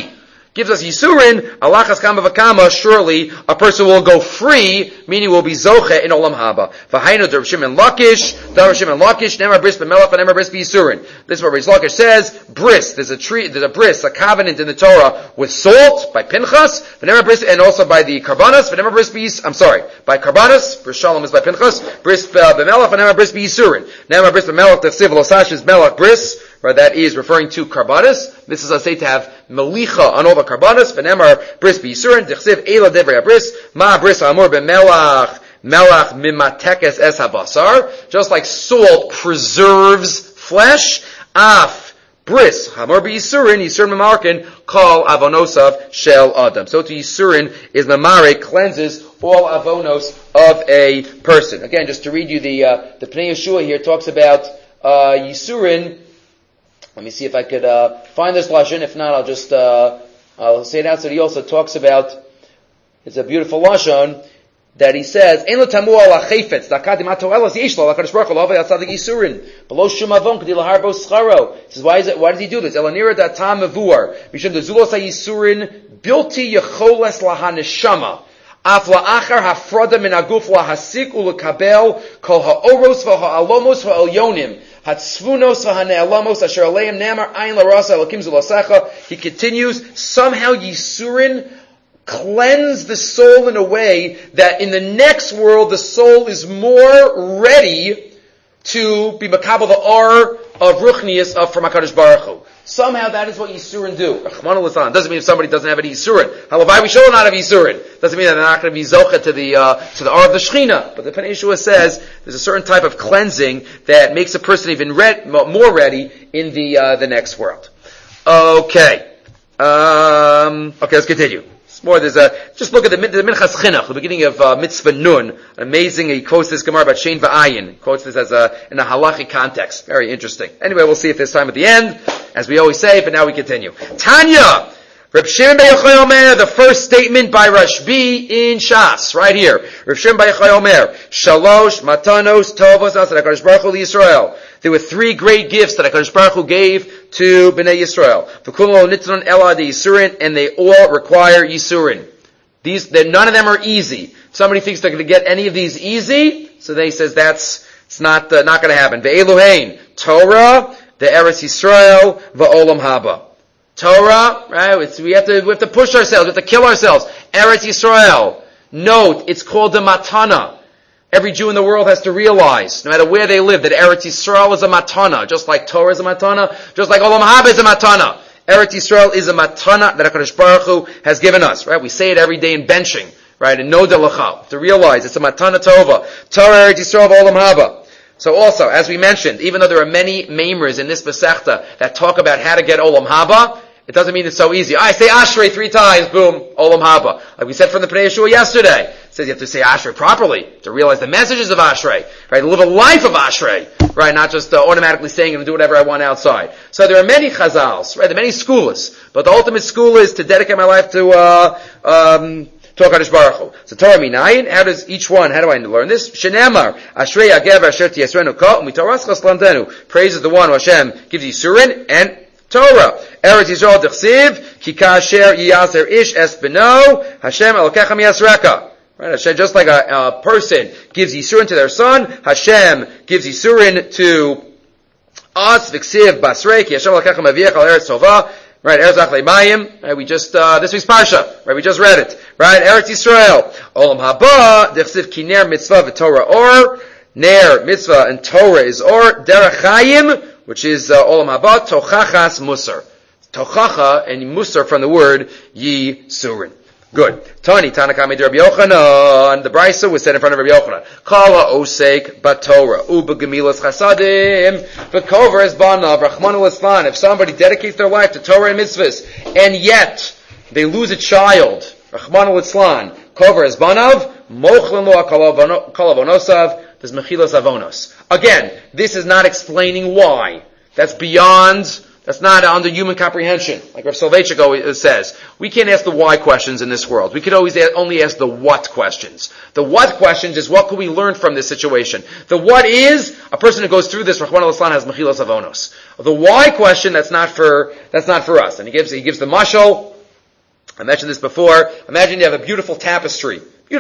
A: gives us Yisurin, alachas kama v'kama, surely a person will go free, meaning will be zoche in olam haba. V'hainu der Shimon Lakish, nemar bris b'melach, nemar bris b'Yisurin. This is what Rish Lakish says, bris, there's a bris, a covenant in the Torah with salt, by Pinchas, v'nemar bris, and also by the Karbanas, v'nemar bris by Karbanas, bris shalom is by Pinchas, bris b'melach, v'nemar bris b'Yisurin. Nemar bris b'melach, tefsiv l'osash is melach bris, right, that is referring to Karbanas. This is, I say, to have melicha on all the Karbanas. V'nemar bris b'Yisurin, d'chsiv eila devrei bris, ma bris amur b'melach, melach mimatekes es habasar. Just like salt preserves flesh, af bris hamor b'Yisurin, Yisurin memarkin, kol avonosav shel adam. So to Yisurin is mamare, cleanses all avonos of a person. Again, just to read you the Pnei Yeshua here talks about Yisurin. Let me see if I could find this lashon. If not, I'll say it out. So he also talks about, it's a beautiful lashon that he says, "Ein lo tamu ala chayfetz dakadim atoelos yesh lo lakadosh baruch hu lo avei atzadik yisurin below shum avon k'di lahar bo scharo." He says, why does he do this? Elanira datam mevuar mishum dezulos hayisurin bilti yecholes lahaneshama. Af la'achar hafrada min aguf lahasik ulekabel kol ha'oros v'ha'alomos ha'elyonim hatzvunos v'hane'alamos asher aleim namar ayin larasa elokim zulasecha. He continues, somehow Yisurin cleanse the soul in a way that in the next world the soul is more ready to be makabel the ar of ruchnius from HaKadosh Baruch Hu. Somehow that is what Yisurin do. Rachmana litzlan. Doesn't mean if somebody doesn't have any Yisurin. Halavai, we shall not have Yisurin. Doesn't mean that they're not going to be zocha to the ar of the Shechina. But the Pnei Yeshua says there's a certain type of cleansing that makes a person even more ready in the next world. Okay. Okay, let's continue. More, just look at the Minchas Chinuch, the beginning of Mitzvah Nun. Amazing, he quotes this Gemara about Shein V'ayin. He quotes this as in a halachic context. Very interesting. Anyway, we'll see if there's time at the end, as we always say, but now we continue. Tanya! Reb Shimon Bar Yochai Omer, the first statement by Rashbi in Shas, right here. Reb Shimon Bar Yochai Omer, Shalosh Matanos Tovos As HaKadosh Baruch Hu Yisrael. There were three great gifts that HaKadosh Baruch Hu gave to Bnei Yisrael. V'kulo nitron ela de Yisurin, and they all require Yisurin. None of them are easy. If somebody thinks they're going to get any of these easy, so they says it's not going to happen. Ve'eluhein, Torah, the Eretz Yisrael, va'olam haba. Torah, right? We have to push ourselves. We have to kill ourselves. Eretz Yisrael. Note, it's called the matana. Every Jew in the world has to realize, no matter where they live, that Eretz Yisrael is a matana, just like Torah is a matana, just like Olam Haba is a matana. Eretz Yisrael is a matana that HaKadosh Baruch Hu has given us, right? We say it every day in benching, right? And no delacha. To realize it's a matana tova. Torah, Eretz Yisrael, Olam Haba. So also, as we mentioned, even though there are many mamers in this Masechta that talk about how to get Olam Haba, it doesn't mean it's so easy. I say Ashrei 3 times, boom, Olam Haba. Like we said from the Pnei Yeshua yesterday. It says you have to say Ashrei properly, to realize the messages of Ashrei, right? To live a life of Ashrei, right? Not just automatically saying and do whatever I want outside. So there are many chazals, right? There are many schools. But the ultimate school is to dedicate my life to HaKadosh Baruch Hu. So Torah minayin, how do I learn this? Shenemar, Ashrei Agev Asher Tiyasrenu Ka, Umitoras Chaslandenu. Praise is the one who Hashem gives Yisurin and Torah. Eretz Yisrael Dechsiv, Ki Kasher Yiyaser Ish Es Beno, Hashem Elokecha Miyasreka. Right? Hashem, just like a person gives Yisurin to their son, Hashem gives Yisurin to us, V'ksiv Basrei, Ki Hashem Elokecha Maviech Al Eretz Tova. Right, Eretz Achlei Mayim, right, we just, this week's Parsha, right, we just read it. Right, Eretz Yisrael. Olam Haba, Dechsiv Ki Ner Mitzvah V'Torah Or, Ner, Mitzvah, and Torah is Or, Derech Chayim, which is Olam Haba, Tochachas Musar. Tochacha and Musar from the word Yisurin. Good. Tani, Tanakami de Rabbi Yochanan. The Brisa was said in front of Rabbi Yochanan. Kala Osek Batorah. Uba Gemilas Chasadim. V'kover es banav. Rachmanu l'slan. If somebody dedicates their life to Torah and mitzvahs, and yet they lose a child, Rachmanu l'slan. Kover es banav. Mochlin lo kalavonosav. There's mechilas avonos. Again, this is not explaining why. That's not under human comprehension. Like Rav Soloveitchik says, we can't ask the why questions in this world. We could always only ask the what questions. The what questions is what could we learn from this situation. The what is, a person who goes through this, Rachmana litzlan, has mechilas avonos. The why question, that's not for us. And he gives the mashal I mentioned this before. Imagine you have a beautiful tapestry,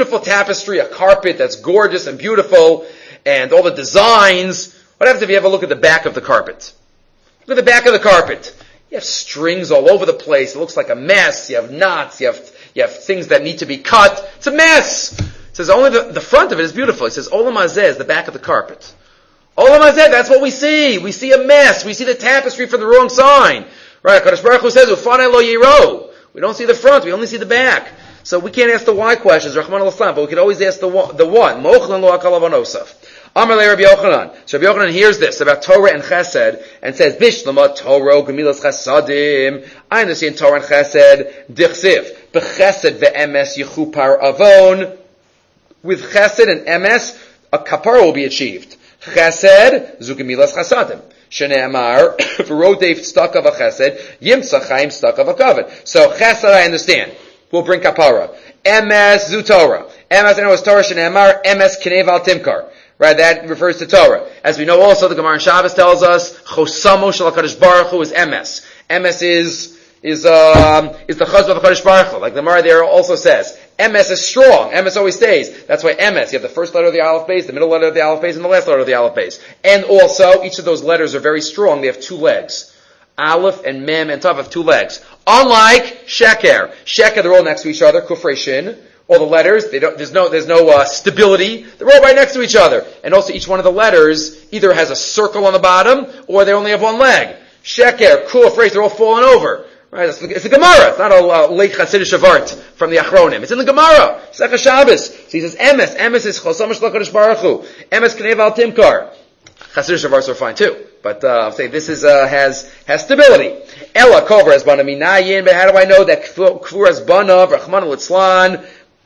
A: a carpet that's gorgeous and beautiful, and all the designs. What happens if you have a look at the back of the carpet? Look at the back of the carpet. You have strings all over the place. It looks like a mess. You have knots. You have things that need to be cut. It's a mess. It says only the front of it is beautiful. It says Olam Hazeh is the back of the carpet. Olam Hazeh, that's what we see. We see a mess. We see the tapestry from the wrong side. Right? HaKadosh Baruch Hu says, Ufanei lo yiro. We don't see the front, we only see the back. So we can't ask the why questions, Rahman al-Islam, but we can always ask the what. Mochlan lo akal avanosaf. Amar le Rabbi Yochanan. So Rabbi Yochanan hears this about Torah and Chesed, and says, Bishlama Torah gemilas chesadim. I understand Torah and Chesed, dichsiv. B'chesed ve'emes yichupar avon. With Chesed and Emes, a kapara will be achieved. Chesed, zu gemilas chesadim. Shene'amar, v'rodef stakav ha'chesed, yimsa chaim stakav ha'kavod. So chesed I understand. We'll bring kapara. Emes zu Torah. Emes I know is Torah. Shene'amar, emes kinev al timkar. Right, that refers to Torah. As we know also, the Gemara in Shabbos tells us, chosamo shel HaKadosh Baruch Hu is emes. Emes is the chazva of HaKadosh Baruch Hu. Like the Gemara there also says, emes is strong. Emes always stays. That's why emes, you have the first letter of the Aleph Beis, the middle letter of the Aleph Beis, and the last letter of the Aleph Beis. And also, each of those letters are very strong. They have two legs. Aleph and Mem and Tav have two legs. Unlike Sheker. Sheker, they're all next to each other. Kufrei Shin. All the letters, there's no stability. They're all right next to each other. And also each one of the letters either has a circle on the bottom, or they only have one leg. Sheker, Kufrei, they're all falling over. Right, it's a Gemara. It's not a late Hasidic of art from the Achronim. It's in the Gemara. Sech Shabbos. So he says, Emes. Emes is Chosam Shel HaKadosh Baruch Hu. Emes Knev Al Timkar. Hasidic of arts are fine too. But, I'm saying this is, has stability. Ella Kover has Bana Minayin, but how do I know that Kvur has Bana, Rachman Litzlan,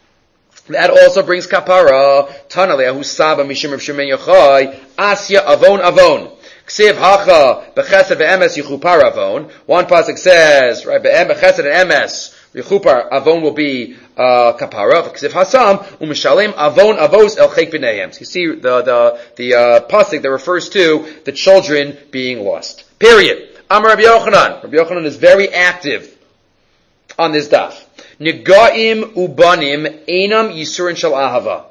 A: that also brings kapara. Tana le'ahu saba mishim Rav Shimon Yochai, Asya avon. Ksiv hacha bechesed ve'emes yichupar avon. One pasuk says, right, bechesed and emes yichupar avon will be kapara. Ksiv hasam u'mishalem avon avos el chek b'neihem. So you see the pasuk that refers to the children being lost. Period. Amar Rabbi Yochanan. Rabbi Yochanan is very active on this daf. Negaim ubanim einam yisurin shel ahava.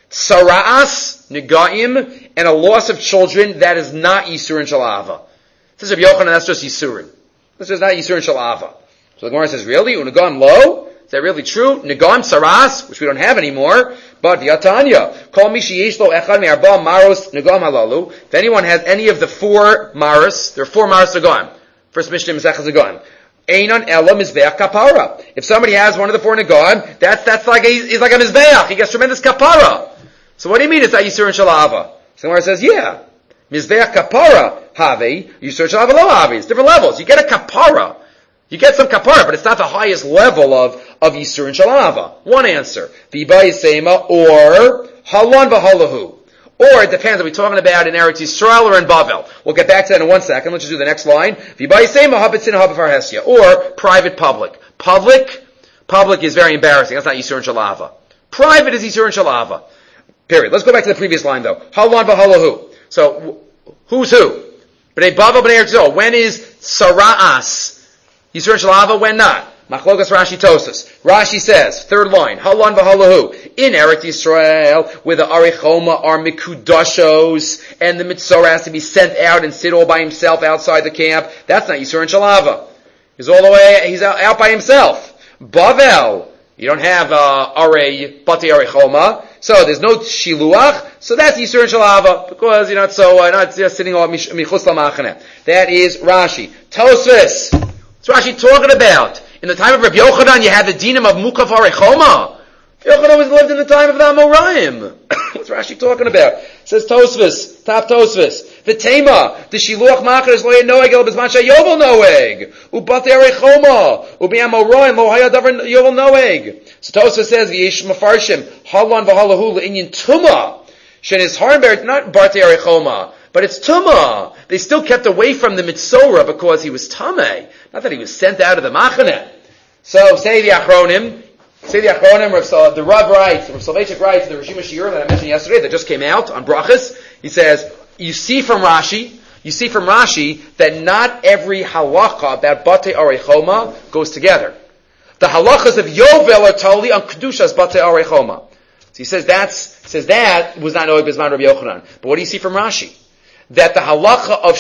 A: Sara'as, negaim, and a loss of children, that is not yisurin shel ahava. Says Rabbi Yochanan, that's just yisurin. That's just not yisurin shel ahava. So the Gemara says, really? Unagaim lo? Is that really true? Negaim sara'as, which we don't have anymore, but Yatanya, call me sheyesh lo echad me'arba maros negaim halalu. If anyone has any of the four maros, there are four maros negaim. First Mishnah Masechah negaim. Einon ela mizbeach kapara. If somebody has one of the four negaim, that's like he's like a mizbeach. He gets tremendous kapara. So what do you mean it's not yisurin shel ahava? So the Gemara says, yeah, mizbeach kapara have yisurin shel ahava lo have. It's different levels. You get a kapara, you get some kapara, but it's not the highest level of yisurin shel ahava. One answer, v'ba yisema or halon v'halahu. Or it depends, are we talking about in Eretz Yisrael or in Bavel? We'll get back to that in 1 second. Let's just do the next line. Or private public. Public is very embarrassing. That's not Yisurin Shel Ahava. Private is Yisurin Shel Ahava. Period. Let's go back to the previous line though. Halon v'halahu. So, who's who? B'nei Bavel, b'nei Eretz Yisrael. When is Sara'as Yisurin Shel Ahava? When not? Machlokas Rashi Tosas. Rashi says, third line, Halon v'halahu. In Eretz Yisrael, where the Arichoma are Mikudashos, and the Mitzorah has to be sent out and sit all by himself outside the camp, that's not Yisurin Shel Ahava. He's out by himself. Bavel, you don't have Bati Arichoma, so there's no Shiluach, so that's Yisurin Shel Ahava, because you're not just sitting all Michus Lamachaneh. That is Rashi. Tosfos, what's Rashi talking about? In the time of Rabbi Yochanan, you had the dinim of Mukaf Arichoma. Yochanan always lived in the time of the Amoraim. What's Rashi talking about? It says Tosfos, top Tosfos. V'tema, the Shiluach Machar lo noeg el bezman sheyovel noeg. U'bate Arichoma. U'bi Amoraim lo haya davar yovel noeg. So Tosfos says, v'yesh mafarshim, halon v'halahu le'inyin tuma. Shen is harnber, not Bate Arichoma, but it's tuma. They still kept away from the Mitzorah because he was tameh. Not that he was sent out of the Machaneh. So, say the Achronim, the Rav writes, Rav Soloveitchik writes, the Rishima Shiur that I mentioned yesterday, that just came out on Brachas, he says, you see from Rashi that not every halacha about Bate Arichoma goes together. The halachas of Yovel are totally on Kedushas Batei Arei Choma. So he says that was not Noeg Bizman Rabbi Yochanan. But what do you see from Rashi? That the halacha of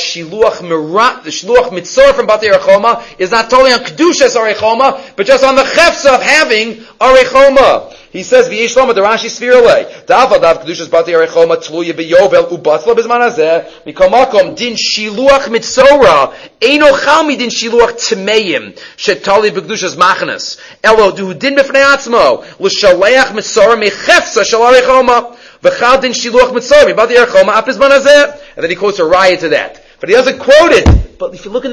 A: the Shiluach Mitzor from Batei Arei Choma is not totally on Kedushas Arei Choma, but just on the chefsa of having Arei Choma. He says, "V'yesh lama the Rashi Svirle Dav Kedushas Batei Arei Choma tluya beYovel ubatzla bizman hazeh mikamakom din Shiluach Mitzora eino chalmi din Shiluach Tmeim shetali beKedushas Machanas elo du din b'fnei atzmo l'shaleach Mitzora mechefsa shel Arei Choma v'chal din Shiluach Mitzora Batei Arei Choma ap bizman hazeh." And then he quotes a raya to that, but he doesn't quote it. But if you look in the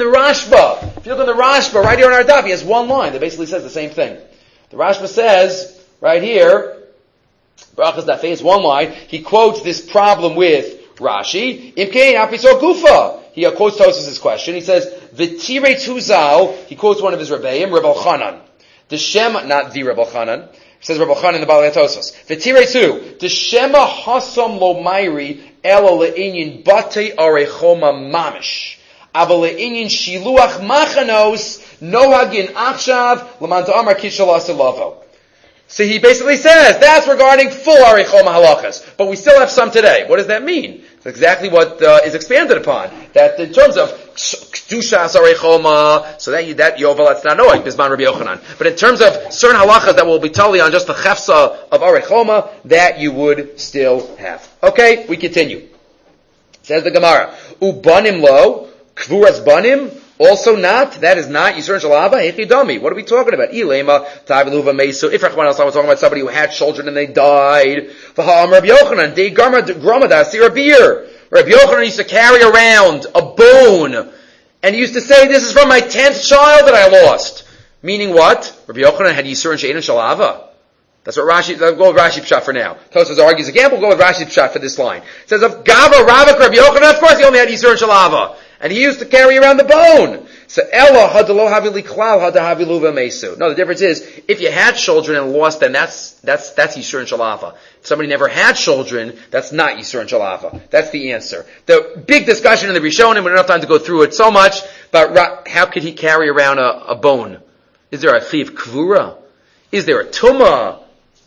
A: Rashba, right here on our daf, he has one line that basically says the same thing. The Rashba says. Right here, Brachas Dafei is one line. He quotes this problem with Rashi. Imkein apisor gufa. He quotes Tosfos' question. He says, "V'tirei tuzal." He quotes one of his Rebbeim, Reb Elchanan. The Shema, not the Reb Elchanan. He says Reb Elchanan in the Balei Tosfos. V'tirei tu. The Shema hasam lo mayri elo le'inyin batei arei choma mamish. Aval le'inyin shiluach machanos nohagin achshav l'man ta'amar kishal asilavo. So he basically says, that's regarding full Arei Choma halachas. But we still have some today. What does that mean? It's exactly what is expanded upon. That in terms of Kedushas Arei Choma, so that Yovel, that's not knowing, Bizman Rabbi Yochanan. But in terms of certain halachas that will be totally on just the chefsa of Arei Choma, that you would still have. Okay, we continue. Says the Gemara, Ubanim lo, Kvuras banim, also not, that is not Yisur and Shalava, Hechidami. What are we talking about? Ilema, Taviluva Mesu. If Rachman was talking about somebody who had children and they died, V'ha'am Rabbi Yochanan, De Gromada, Sir Beer. Rabbi Yochanan used to carry around a bone, and he used to say, this is from my 10th child that I lost. Meaning what? Rabbi Yochanan had Yisur and Shein and Shalava. That's what Rashi, we'll go with Rashi Pshat for now. Tosfos argues again, we'll go with Rashi Pshat for this line. It says, of Gava, Ravak, Rabbi Yochanan, of course he only had Yisur and Shalava. And he used to carry around the bone. So Ella hadalo havili klal hadahaviluva mesu. No, the difference is if you had children and lost them, that's Yisur and Shalava. If somebody never had children, that's not Yisur and Shalava. That's the answer. The big discussion in the Rishonim, we don't have time to go through it so much, but how could he carry around a bone? Is there a chiv kvura? Is there a tumah?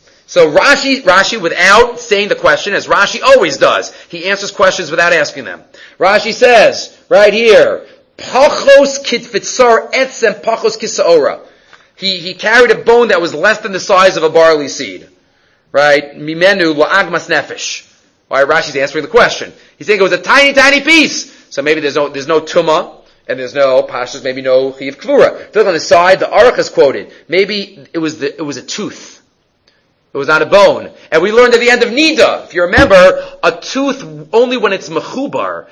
A: So Rashi, without saying the question, as Rashi always does, he answers questions without asking them. Rashi says, right here, Pachos kitfitzar etzem pachos kisaora. He carried a bone that was less than the size of a barley seed. Right? Mimenu la'agmas nefesh. Why Rashi's answering the question. He's saying it was a tiny, tiny piece. So maybe there's no tumah, and there's no pashas, maybe no chiv kvura. If you look on the side, the Aruch is quoted. Maybe it was a tooth. It was not a bone. And we learned at the end of Nida, if you remember, a tooth, only when it's mechubar,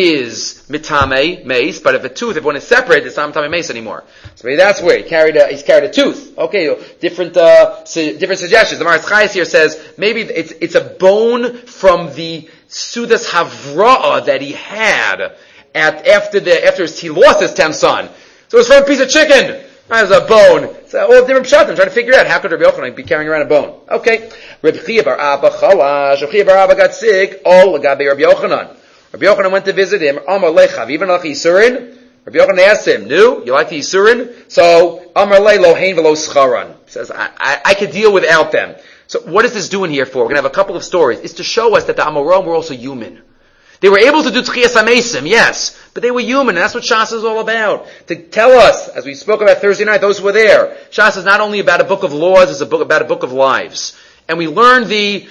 A: is mitame, mace, but if when it's separate, it's not mitame mace anymore. So maybe that's where he's carried a tooth. Okay, different suggestions. The Maras Chayes here says, maybe it's a bone from the Sudas Havra'ah that he had after he lost his 10th son. So it was from a piece of chicken. As a bone. So all different pshatim. Trying to figure out how could Rabbi Yochanan be carrying around a bone. Okay. Rabbi Chia bar Abba chalash. Rabbi Chia bar Abba got sick. All lagabe Rabbi Yochanan. Rabbi Yochanan went to visit him. Amar lechav. Even lach yisurin. Rabbi Yochanan asked him, "No, you like the yisurin?" So Amar le lo hein velo scharan. He says, I could deal without them. So what is this doing here for? We're going to have a couple of stories. It's to show us that the Amorim were also human. They were able to do Tchias HaMesim, yes, but they were human, and that's what Shas is all about. To tell us, as we spoke about Thursday night, those who were there, Shas is not only about a book of laws, it's about a book of lives. And we learn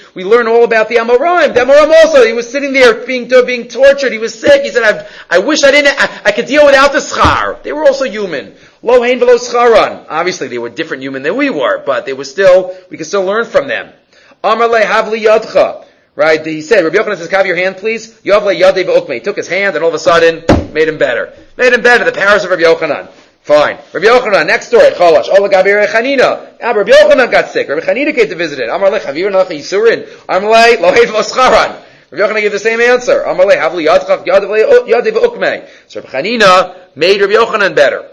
A: all about the Amoraim. The Amoraim also, he was sitting there being tortured, he was sick, he said, I wish I could deal without the schar. They were also human. Lo hein velo scharan. Obviously they were different human than we were, but we could still learn from them. Amar le havli yadcha. Right, he said, Rabbi Yochanan says, "Have your hand, please." Yavle Yadei V'Ukmei. He took his hand, and all of a sudden, made him better. The powers of Rabbi Yochanan. Fine. Rabbi Yochanan, next story. Chalash. Ola Gabi Rabbi Chanina. Rabbi Yochanan got sick. Rabbi Chanina came to visit him. Amar le Chavir Nalach Yisurin. Amar le Lo Heit V'Oscharan. Rabbi Yochanan gave the same answer. Amar le Havli Yadchach Yadei V'Ukmei. So Rabbi Chanina made Rabbi Yochanan better.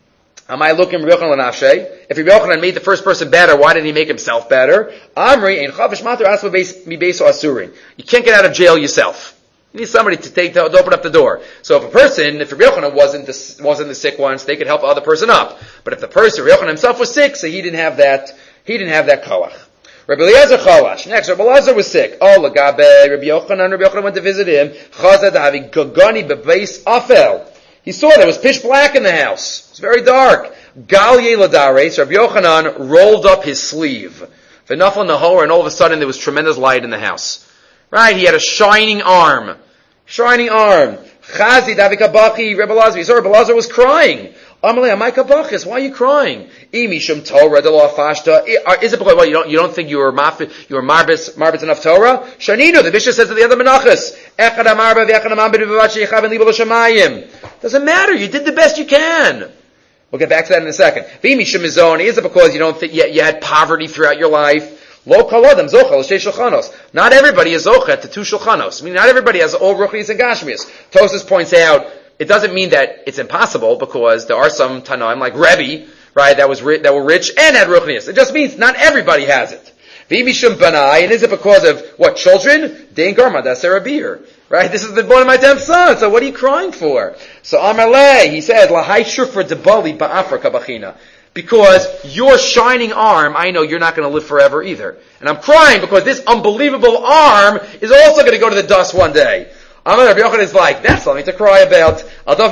A: Am I looking Rabbi Yochanan L'Nafshei? If Rabbi Yochanan made the first person better, why didn't he make himself better? Amri ein chavish mater asma mi beiso asurin. You can't get out of jail yourself. You need somebody to open up the door. So if Rabbi Yochanan wasn't the sick one, so they could help the other person up. But if the person, Rabbi Yochanan himself, was sick, so he didn't have that koach. Rabbi Eliezer Chalash. Next, Rabbi Eliezer was sick. Oh, Lagabe, Rabbi Yochanan went to visit him. Chazad havi gagani bebeis afel. He saw there was pitch black in the house. It was very dark. Galye ladares. Rabbi Yochanan rolled up his sleeve. V'nafal nahor, and all of a sudden there was tremendous light in the house. Right? He had a shining arm. Shining arm. Chazi davikabaki. Rabbi Eliezer. He saw Rabbi Eliezer was crying. Amalei Amaika Bachis, why are you crying? Imishum Torah de la Fashta. Is it because you don't think you were marbis enough Torah? Shanino, the Mishnah says to the other Menachos, Echad Amarba v'Echad Amambid v'Vachi Yechav and Libel Shamayim. Doesn't matter. You did the best you can. We'll get back to that in a second. V'imishum Mizoni. Is it because you don't think you had poverty throughout your life? Lo kalodem zocha l'shtei shulchanos. Not everybody is zocha to 2 shulchanos. I mean, not everybody has all ruchnis and gashmias. Tosfos points out, it doesn't mean that it's impossible, because there are some Tanaim, like Rebbe, right, that were rich and had ruchnias. It just means not everybody has it. V'imishum banai, and is it because of what, children? Dein garma, that's a beer. Right? This is the born of my 10th son, so what are you crying for? So Amalei, he says, Lahai shufra debali ba'afra kabachina. Because your shining arm, I know you're not going to live forever either. And I'm crying because this unbelievable arm is also going to go to the dust one day. Rabbi Yochanan is like, that's something to cry about.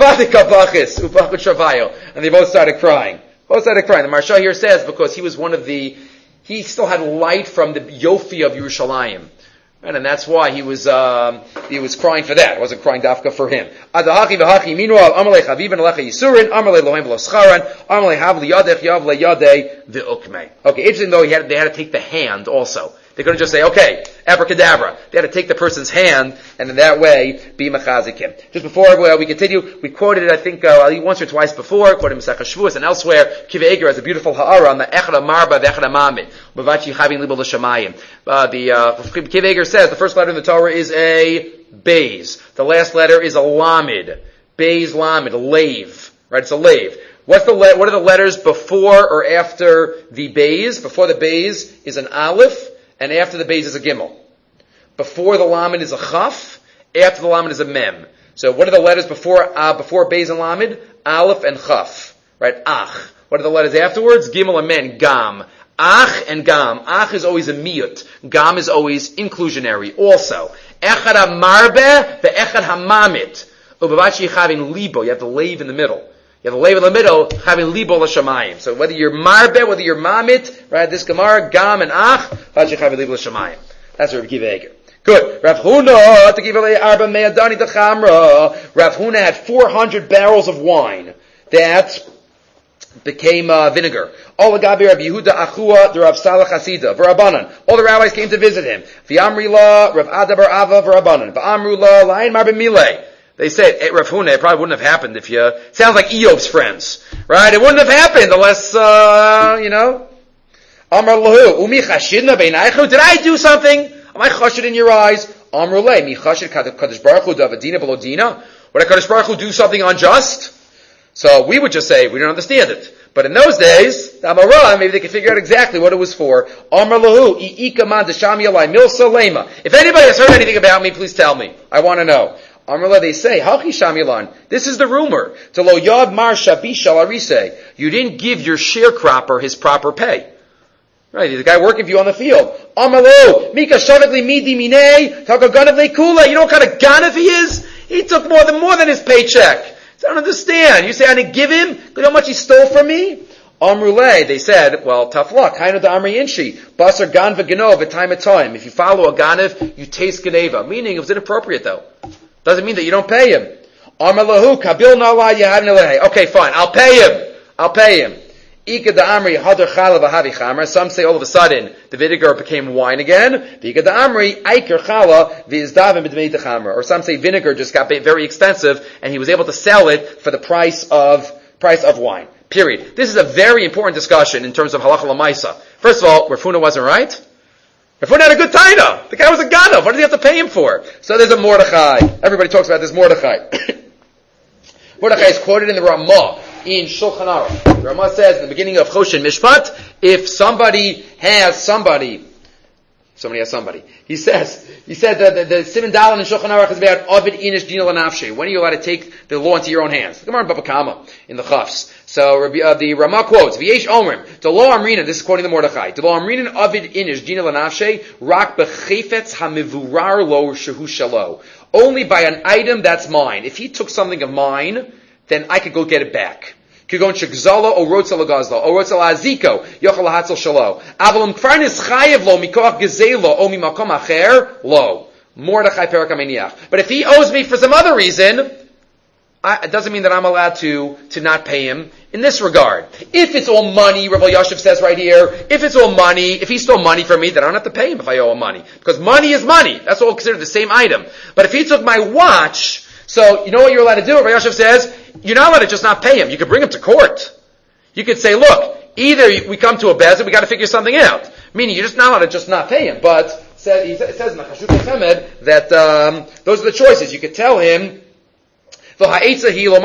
A: And they both started crying. The Maharsha here says because he was he still had light from the Yofi of Yerushalayim. Right? And that's why he was crying for that. It wasn't crying dafka for him. Meanwhile, Amalei Chaviv Alecha Yisurin, Amalei Lohem V'lo Scharan, Amalei Hav Liyadech Yav Leyadeh V'ukmei. Okay, interesting though, they had to take the hand also. They couldn't just say, okay, abracadabra. They had to take the person's hand, and in that way, be machazikim. Just before we continue, we quoted it, I think, once or twice before, quoted Masechah Shavuos and elsewhere. Kiva Eger has a beautiful ha'ara on the Echad Marba v'Echad Mamid. Bavachi Chavin Libel L'Shamayim. The Kiva Eger says the first letter in the Torah is a Beis. The last letter is a Lamid. Beis Lamid, a Lave. Right, it's a Lave. What are the letters before or after the Beis? Before the Beis is an Aleph, and after the Beis is a Gimel. Before the Lamed is a Chaf, after the Lamed is a Mem. So what are the letters before Beis and Lamed? Aleph and Chaf. Right? Ach. What are the letters afterwards? Gimel and Men. Gam. Ach and Gam. Ach is always a miyut. Gam is always inclusionary. Also, Echad HaMarbe ve'Echad HaMamit. Ubavachi Chavin Libo. You have the lave in the middle. You have the lave in the middle, having libo l'shamayim. So whether you're marbe, whether you're mamit, right, this Gemara, gam and ach, vachi chavin libo l'shamayim. That's Rav Kiva Eger. Good. Rav Huna, to give away arba me'adani d'chamra. Rav Huna had 400 barrels of wine that became vinegar. All the Gabi Rav Yehuda Achua, the Rav Salah Chasida, V'Rabbanan. All the rabbis came to visit him. V'Amri la, Rav Adabar Ava, V'Rabbanan. V'Amru la, Lain Marbe Mileh. They said, hey, Rav Huna, it probably wouldn't have happened if you, sounds like Eob's friends, right? It wouldn't have happened unless, Amar lahu, umi chashidna beinaychu, did I do something? Am I chashid in your eyes? Amar lei, mi chashid kadosh baruch hu davadina belodina? Would a kadosh baruch hu do something unjust? So we would just say, we don't understand it. But in those days, the Amara, maybe they could figure out exactly what it was for. Amar lahu, i'ika man deshami alai milsa lema. If anybody has heard anything about me, please tell me. I want to know. Amrullah, they say, Hachi Shamilan, this is the rumor. To lo yad mar shabi shalarise. You didn't give your sharecropper his proper pay. Right, the guy working for you on the field. Amalo, Mika Shavadli Midi Mine, Taka Ganavle Kula. You know what kind of ganav he is? He took more than his paycheck. So I don't understand. You say I didn't give him? Look how much he stole from me? Amrullah, they said, well, tough luck. Hainu da Amri Inshi. Basar Ganva Ganov at time at time. If you follow a ganav, you taste Ganeva. Meaning it was inappropriate though. Doesn't mean that you don't pay him. Amalahu kabil nala yahavneleh. Okay, fine. I'll pay him. Ika da amri hadar chala v'havi chamra. Some say all of a sudden the vinegar became wine again. Ika da amri aiker chala v'izdavim b'dmei chamra. Or some say vinegar just got very expensive and he was able to sell it for the price of wine. Period. This is a very important discussion in terms of halacha l'maisa. First of all, Rav Huna wasn't right. Rav Huna had a good taina. The guy was a ganav. What did he have to pay him for? So there's a Mordechai. Everybody talks about this Mordechai. Mordechai is quoted in the Ramah in Shulchan Aruch. The Ramah says in the beginning of Choshen Mishpat, if somebody has somebody Somebody has somebody. He said that the Siman Dalan and Shulchan Aruch is about Ovid Inish Dina Lanafshe. When are you allowed to take the law into your own hands? Gemara in Baba Kama in the Chafs. So the Rama quotes, V'yesh Omrim, Delo Amrina, this is quoting the Mordechai, Delo Amrina Ovid Inish Dina Lanafshe, Rak Bechefetz HaMivurar Lo Shehu Shalo. Only by an item that's mine. If he took something of mine, then I could go get it back. Kugon shegzalo o rotza lagazlo o rotza laaziko yochel lahatzel shalo. Avalum kfarnis chayev lo mikoach gezelo o mimakom acher lo. Mordechai perak ameniach. But if he owes me for some other reason, it doesn't mean that I'm allowed to not pay him in this regard. If it's all money, Rabbi Yashiv says right here, if it's all money, if he stole money from me, then I don't have to pay him if I owe him money. Because money is money. That's all considered the same item. But if he took my watch, so you know what you're allowed to do? Rabbi Yashiv says, you're not allowed to just not pay him. You could bring him to court. You could say, look, either we come to a bezin, we got to figure something out. Meaning, you're just not allowed to just not pay him. But it says in the Chashut HaChemed that those are the choices. You could tell him, you can't just do it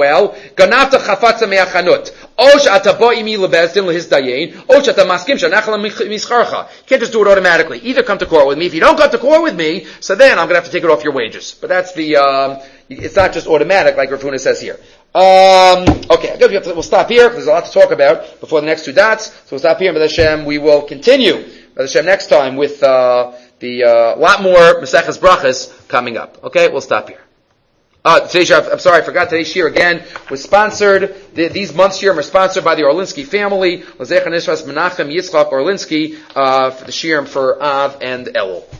A: automatically. Either come to court with me. If you don't come to court with me, so then I'm going to have to take it off your wages. But that's it's not just automatic like Rav Huna says here. Okay, we'll stop here. There's a lot to talk about before the next two dots. So we'll stop here. B'ez Hashem, we will continue B'ez Hashem next time with the lot more Maseches Brachas coming up. Okay, we'll stop here. Today's shir, I'm sorry, I forgot. Today's shir again was sponsored. These months shirim are sponsored by the Orlinsky family. L'zecha Nishmas Menachem Yitzchak Orlinsky for the shirim for Av and Elul.